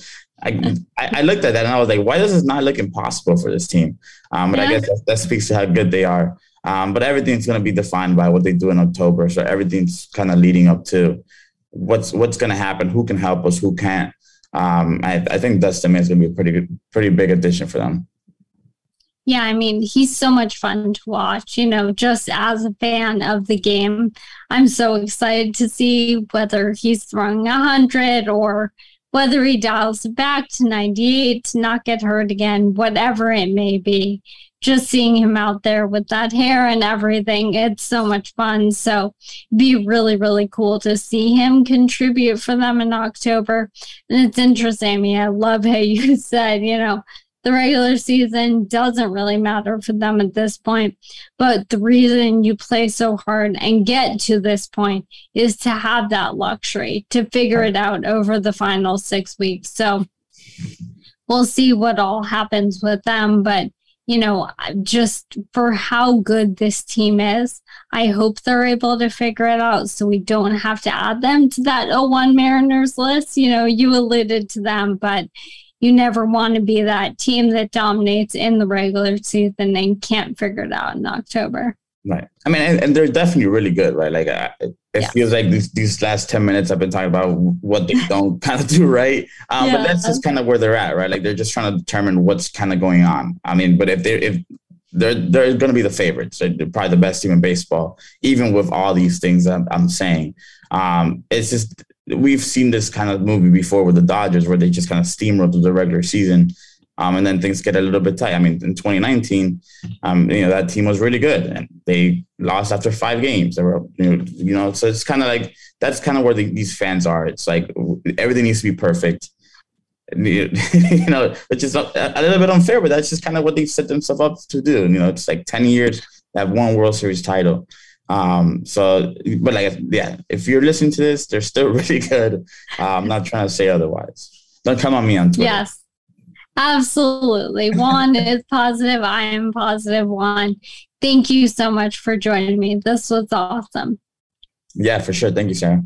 S1: I looked at that and I was like, why does this not look impossible for this team? But I guess that speaks to how good they are. But everything's going to be defined by what they do in October. So everything's kind of leading up to what's going to happen, who can help us, who can't. I think Dustin May is going to be a pretty big addition for them.
S2: Yeah, I mean, he's so much fun to watch, just as a fan of the game. I'm so excited to see whether he's throwing 100 or whether he dials it back to 98 to not get hurt again, whatever it may be. Just seeing him out there with that hair and everything, it's so much fun. So it'd be really, really cool to see him contribute for them in October. And it's interesting. I mean, I love how you said, the regular season doesn't really matter for them at this point. But the reason you play so hard and get to this point is to have that luxury to figure it out over the final 6 weeks. So we'll see what all happens with them. But just for how good this team is, I hope they're able to figure it out so we don't have to add them to that 0-1 Mariners list. You alluded to them, but you never want to be that team that dominates in the regular season and can't figure it out in October.
S1: Right. I mean, and they're definitely really good, right? Like, it feels like these last 10 minutes I've been talking about what they don't kind of do right. But that's just kind of where they're at, right? Like, they're just trying to determine what's kind of going on. I mean, but if they're going to be the favorites, they're probably the best team in baseball, even with all these things I'm saying. It's just, we've seen this kind of movie before with the Dodgers where they just kind of steamroll through the regular season. And then things get a little bit tight. I mean, in 2019, that team was really good, and they lost after 5 games. They were, so it's kind of like that's kind of where these fans are. It's like everything needs to be perfect. Which is a little bit unfair, but that's just kind of what they set themselves up to do. It's like 10 years, they have one World Series title. But if you're listening to this, they're still really good. I'm not trying to say otherwise. Don't come on me on Twitter.
S2: Yes. Absolutely. Juan is positive. I am positive, Juan. Thank you so much for joining me. This was awesome.
S1: Yeah, for sure. Thank you, Sarah.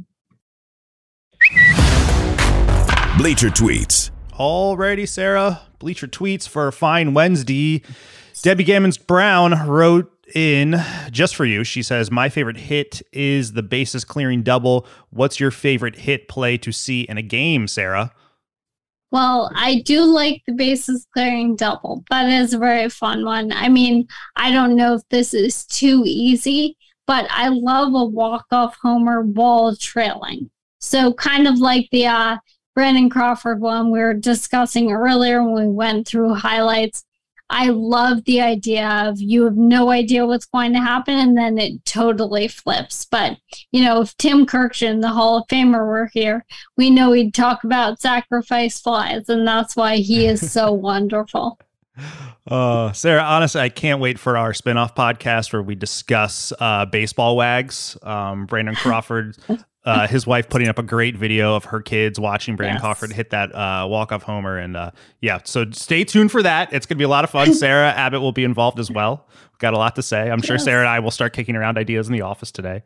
S4: Bleacher Tweets.
S14: Alrighty, Sarah. Bleacher Tweets for a fine Wednesday. Debbie Gammons Brown wrote in just for you. She says, my favorite hit is the bases clearing double. What's your favorite hit play to see in a game, Sarah?
S2: Well, I do like the bases clearing double. That is a very fun one. I mean, I don't know if this is too easy, but I love a walk-off homer while trailing. So kind of like the Brandon Crawford one we were discussing earlier when we went through highlights. I love the idea of you have no idea what's going to happen and then it totally flips. But, if Tim Kirkjian, the Hall of Famer, were here, we know he'd talk about sacrifice flies, and that's why he is so wonderful.
S14: Sarah, honestly, I can't wait for our spinoff podcast where we discuss baseball wags. Brandon Crawford, his wife putting up a great video of her kids watching Brandon Crawford hit that walk-off homer. And so stay tuned for that. It's going to be a lot of fun. Sarah Abbott will be involved as well. Got a lot to say. I'm sure Sarah and I will start kicking around ideas in the office today.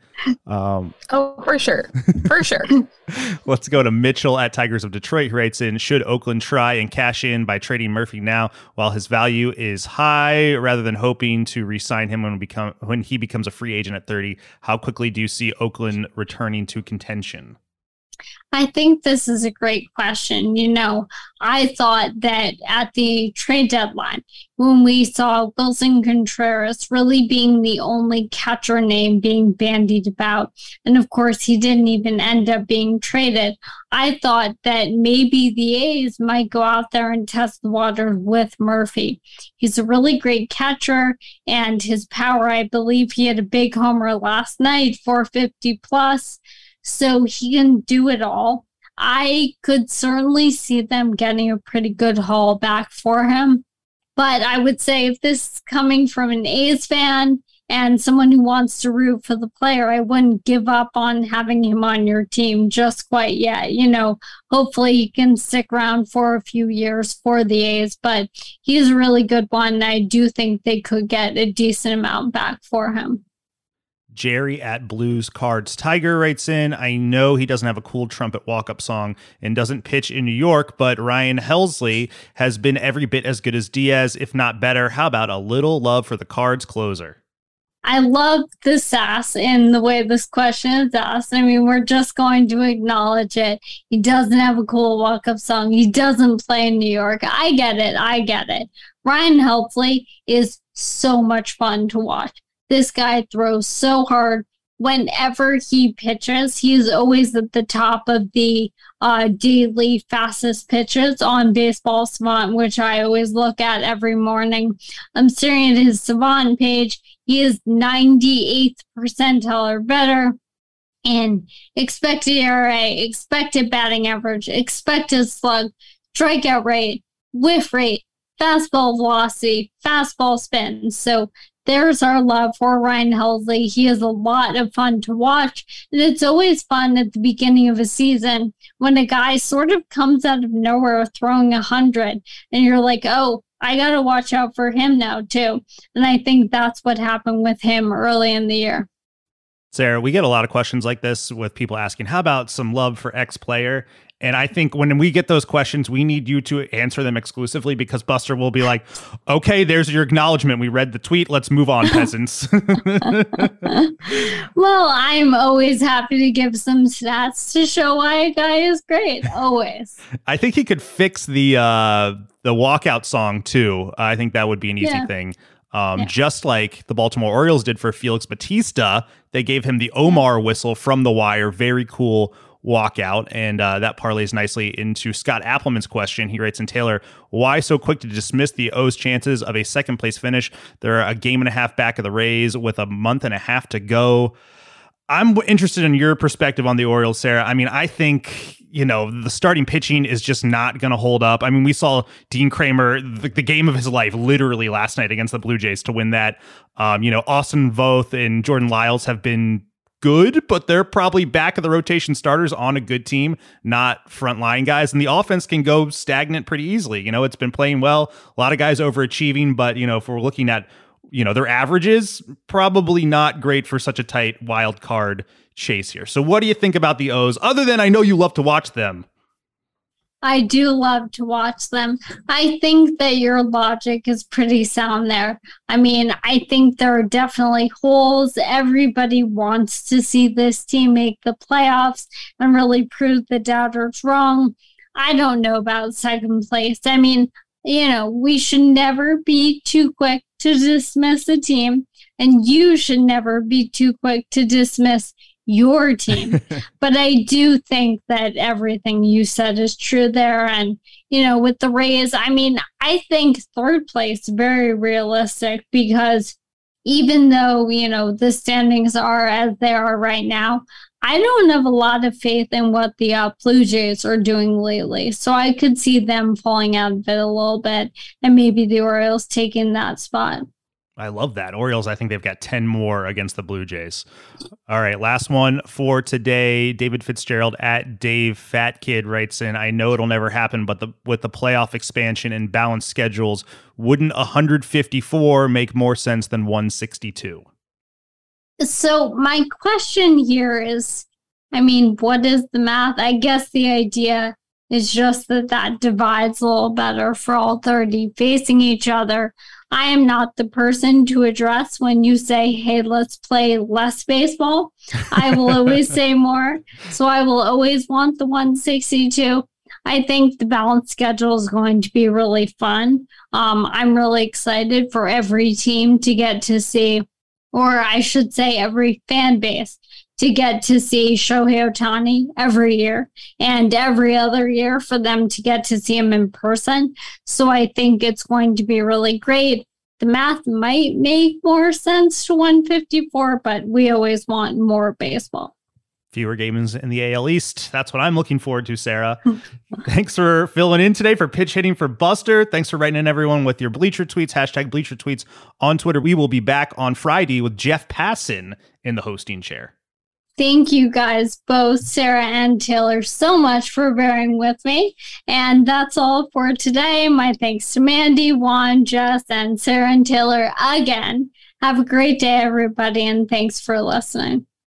S17: For sure. For sure.
S14: Let's go to Mitchell at Tigers of Detroit, who writes in, should Oakland try and cash in by trading Murphy now while his value is high rather than hoping to re-sign him when he becomes a free agent at 30? How quickly do you see Oakland returning to contention?
S2: I think this is a great question. I thought that at the trade deadline, when we saw Wilson Contreras really being the only catcher name being bandied about, and of course he didn't even end up being traded, I thought that maybe the A's might go out there and test the water with Murphy. He's a really great catcher, and his power, I believe he had a big homer last night, 450 plus. So he can do it all. I could certainly see them getting a pretty good haul back for him. But I would say if this is coming from an A's fan and someone who wants to root for the player, I wouldn't give up on having him on your team just quite yet. Hopefully he can stick around for a few years for the A's, but he's a really good one. And I do think they could get a decent amount back for him.
S14: Jerry at Blues Cards Tiger writes in, I know he doesn't have a cool trumpet walk-up song and doesn't pitch in New York, but Ryan Helsley has been every bit as good as Diaz, if not better. How about a little love for the Cards closer?
S2: I love the sass in the way this question is asked. I mean, we're just going to acknowledge it. He doesn't have a cool walk-up song. He doesn't play in New York. I get it. Ryan Helsley is so much fun to watch. This guy throws so hard. Whenever he pitches, he is always at the top of the daily fastest pitches on Baseball Savant, which I always look at every morning. I'm staring at his Savant page. He is 98th percentile or better in expected ERA, expected batting average, expected slug, strikeout rate, whiff rate, fastball velocity, fastball spin. So there's our love for Ryan Helsley. He is a lot of fun to watch. And it's always fun at the beginning of a season when a guy sort of comes out of nowhere throwing 100 and you're like, oh, I got to watch out for him now too. And I think that's what happened with him early in the year.
S14: Sarah, we get a lot of questions like this with people asking, how about some love for X player? And I think when we get those questions, we need you to answer them exclusively because Buster will be like, okay, there's your acknowledgement. We read the tweet. Let's move on, peasants.
S2: Well, I'm always happy to give some stats to show why a guy is great. Always.
S14: I think he could fix the walkout song, too. I think that would be an easy thing. Just like the Baltimore Orioles did for Felix Bautista, they gave him the Omar whistle from The Wire. Very cool walkout, and that parlays nicely into Scott Appleman's question. He writes in, Taylor, why so quick to dismiss the O's chances of a second place finish? They're a game and a half back of the Rays with a month and a half to go. I'm interested in your perspective on the Orioles, Sarah. I mean, I think, the starting pitching is just not going to hold up. I mean, we saw Dean Kramer, the game of his life, literally last night against the Blue Jays to win that. Austin Voth and Jordan Lyles have been good, but they're probably back of the rotation starters on a good team, not frontline guys. And the offense can go stagnant pretty easily. It's been playing well. A lot of guys overachieving, but, if we're looking at, their averages, probably not great for such a tight wild card chase here. So what do you think about the O's, other than I know you love to watch them?
S2: I do love to watch them. I think that your logic is pretty sound there. I mean, I think there are definitely holes. Everybody wants to see this team make the playoffs and really prove the doubters wrong. I don't know about second place. I mean, we should never be too quick to dismiss a team, and you should never be too quick to dismiss your team. But I do think that everything you said is true there. And, with the Rays, I mean, I think third place very realistic because even though, the standings are as they are right now, I don't have a lot of faith in what the Blue Jays are doing lately. So I could see them falling out of it a little bit and maybe the Orioles taking that spot.
S14: I love that. Orioles, I think they've got 10 more against the Blue Jays. All right, last one for today. David Fitzgerald at Dave Fat Kid writes in, I know it'll never happen, but with the playoff expansion and balanced schedules, wouldn't 154 make more sense than 162?
S2: So my question here is, I mean, what is the math? I guess the idea is just that divides a little better for all 30 facing each other. I am not the person to address when you say, hey, let's play less baseball. I will always say more. So I will always want the 162. I think the balanced schedule is going to be really fun. I'm really excited for every team to get to see, or I should say every fan base to get to see Shohei Ohtani every year and every other year for them to get to see him in person. So I think it's going to be really great. The math might make more sense to 154, but we always want more baseball.
S14: Fewer games in the AL East. That's what I'm looking forward to, Sarah. Thanks for filling in today for pitch hitting for Buster. Thanks for writing in, everyone, with your Bleacher Tweets, hashtag Bleacher Tweets on Twitter. We will be back on Friday with Jeff Passan in the hosting chair.
S2: Thank you guys, both Sarah and Taylor, so much for bearing with me. And that's all for today. My thanks to Mandy, Juan, Jess, and Sarah and Taylor again. Have a great day, everybody, and thanks for listening.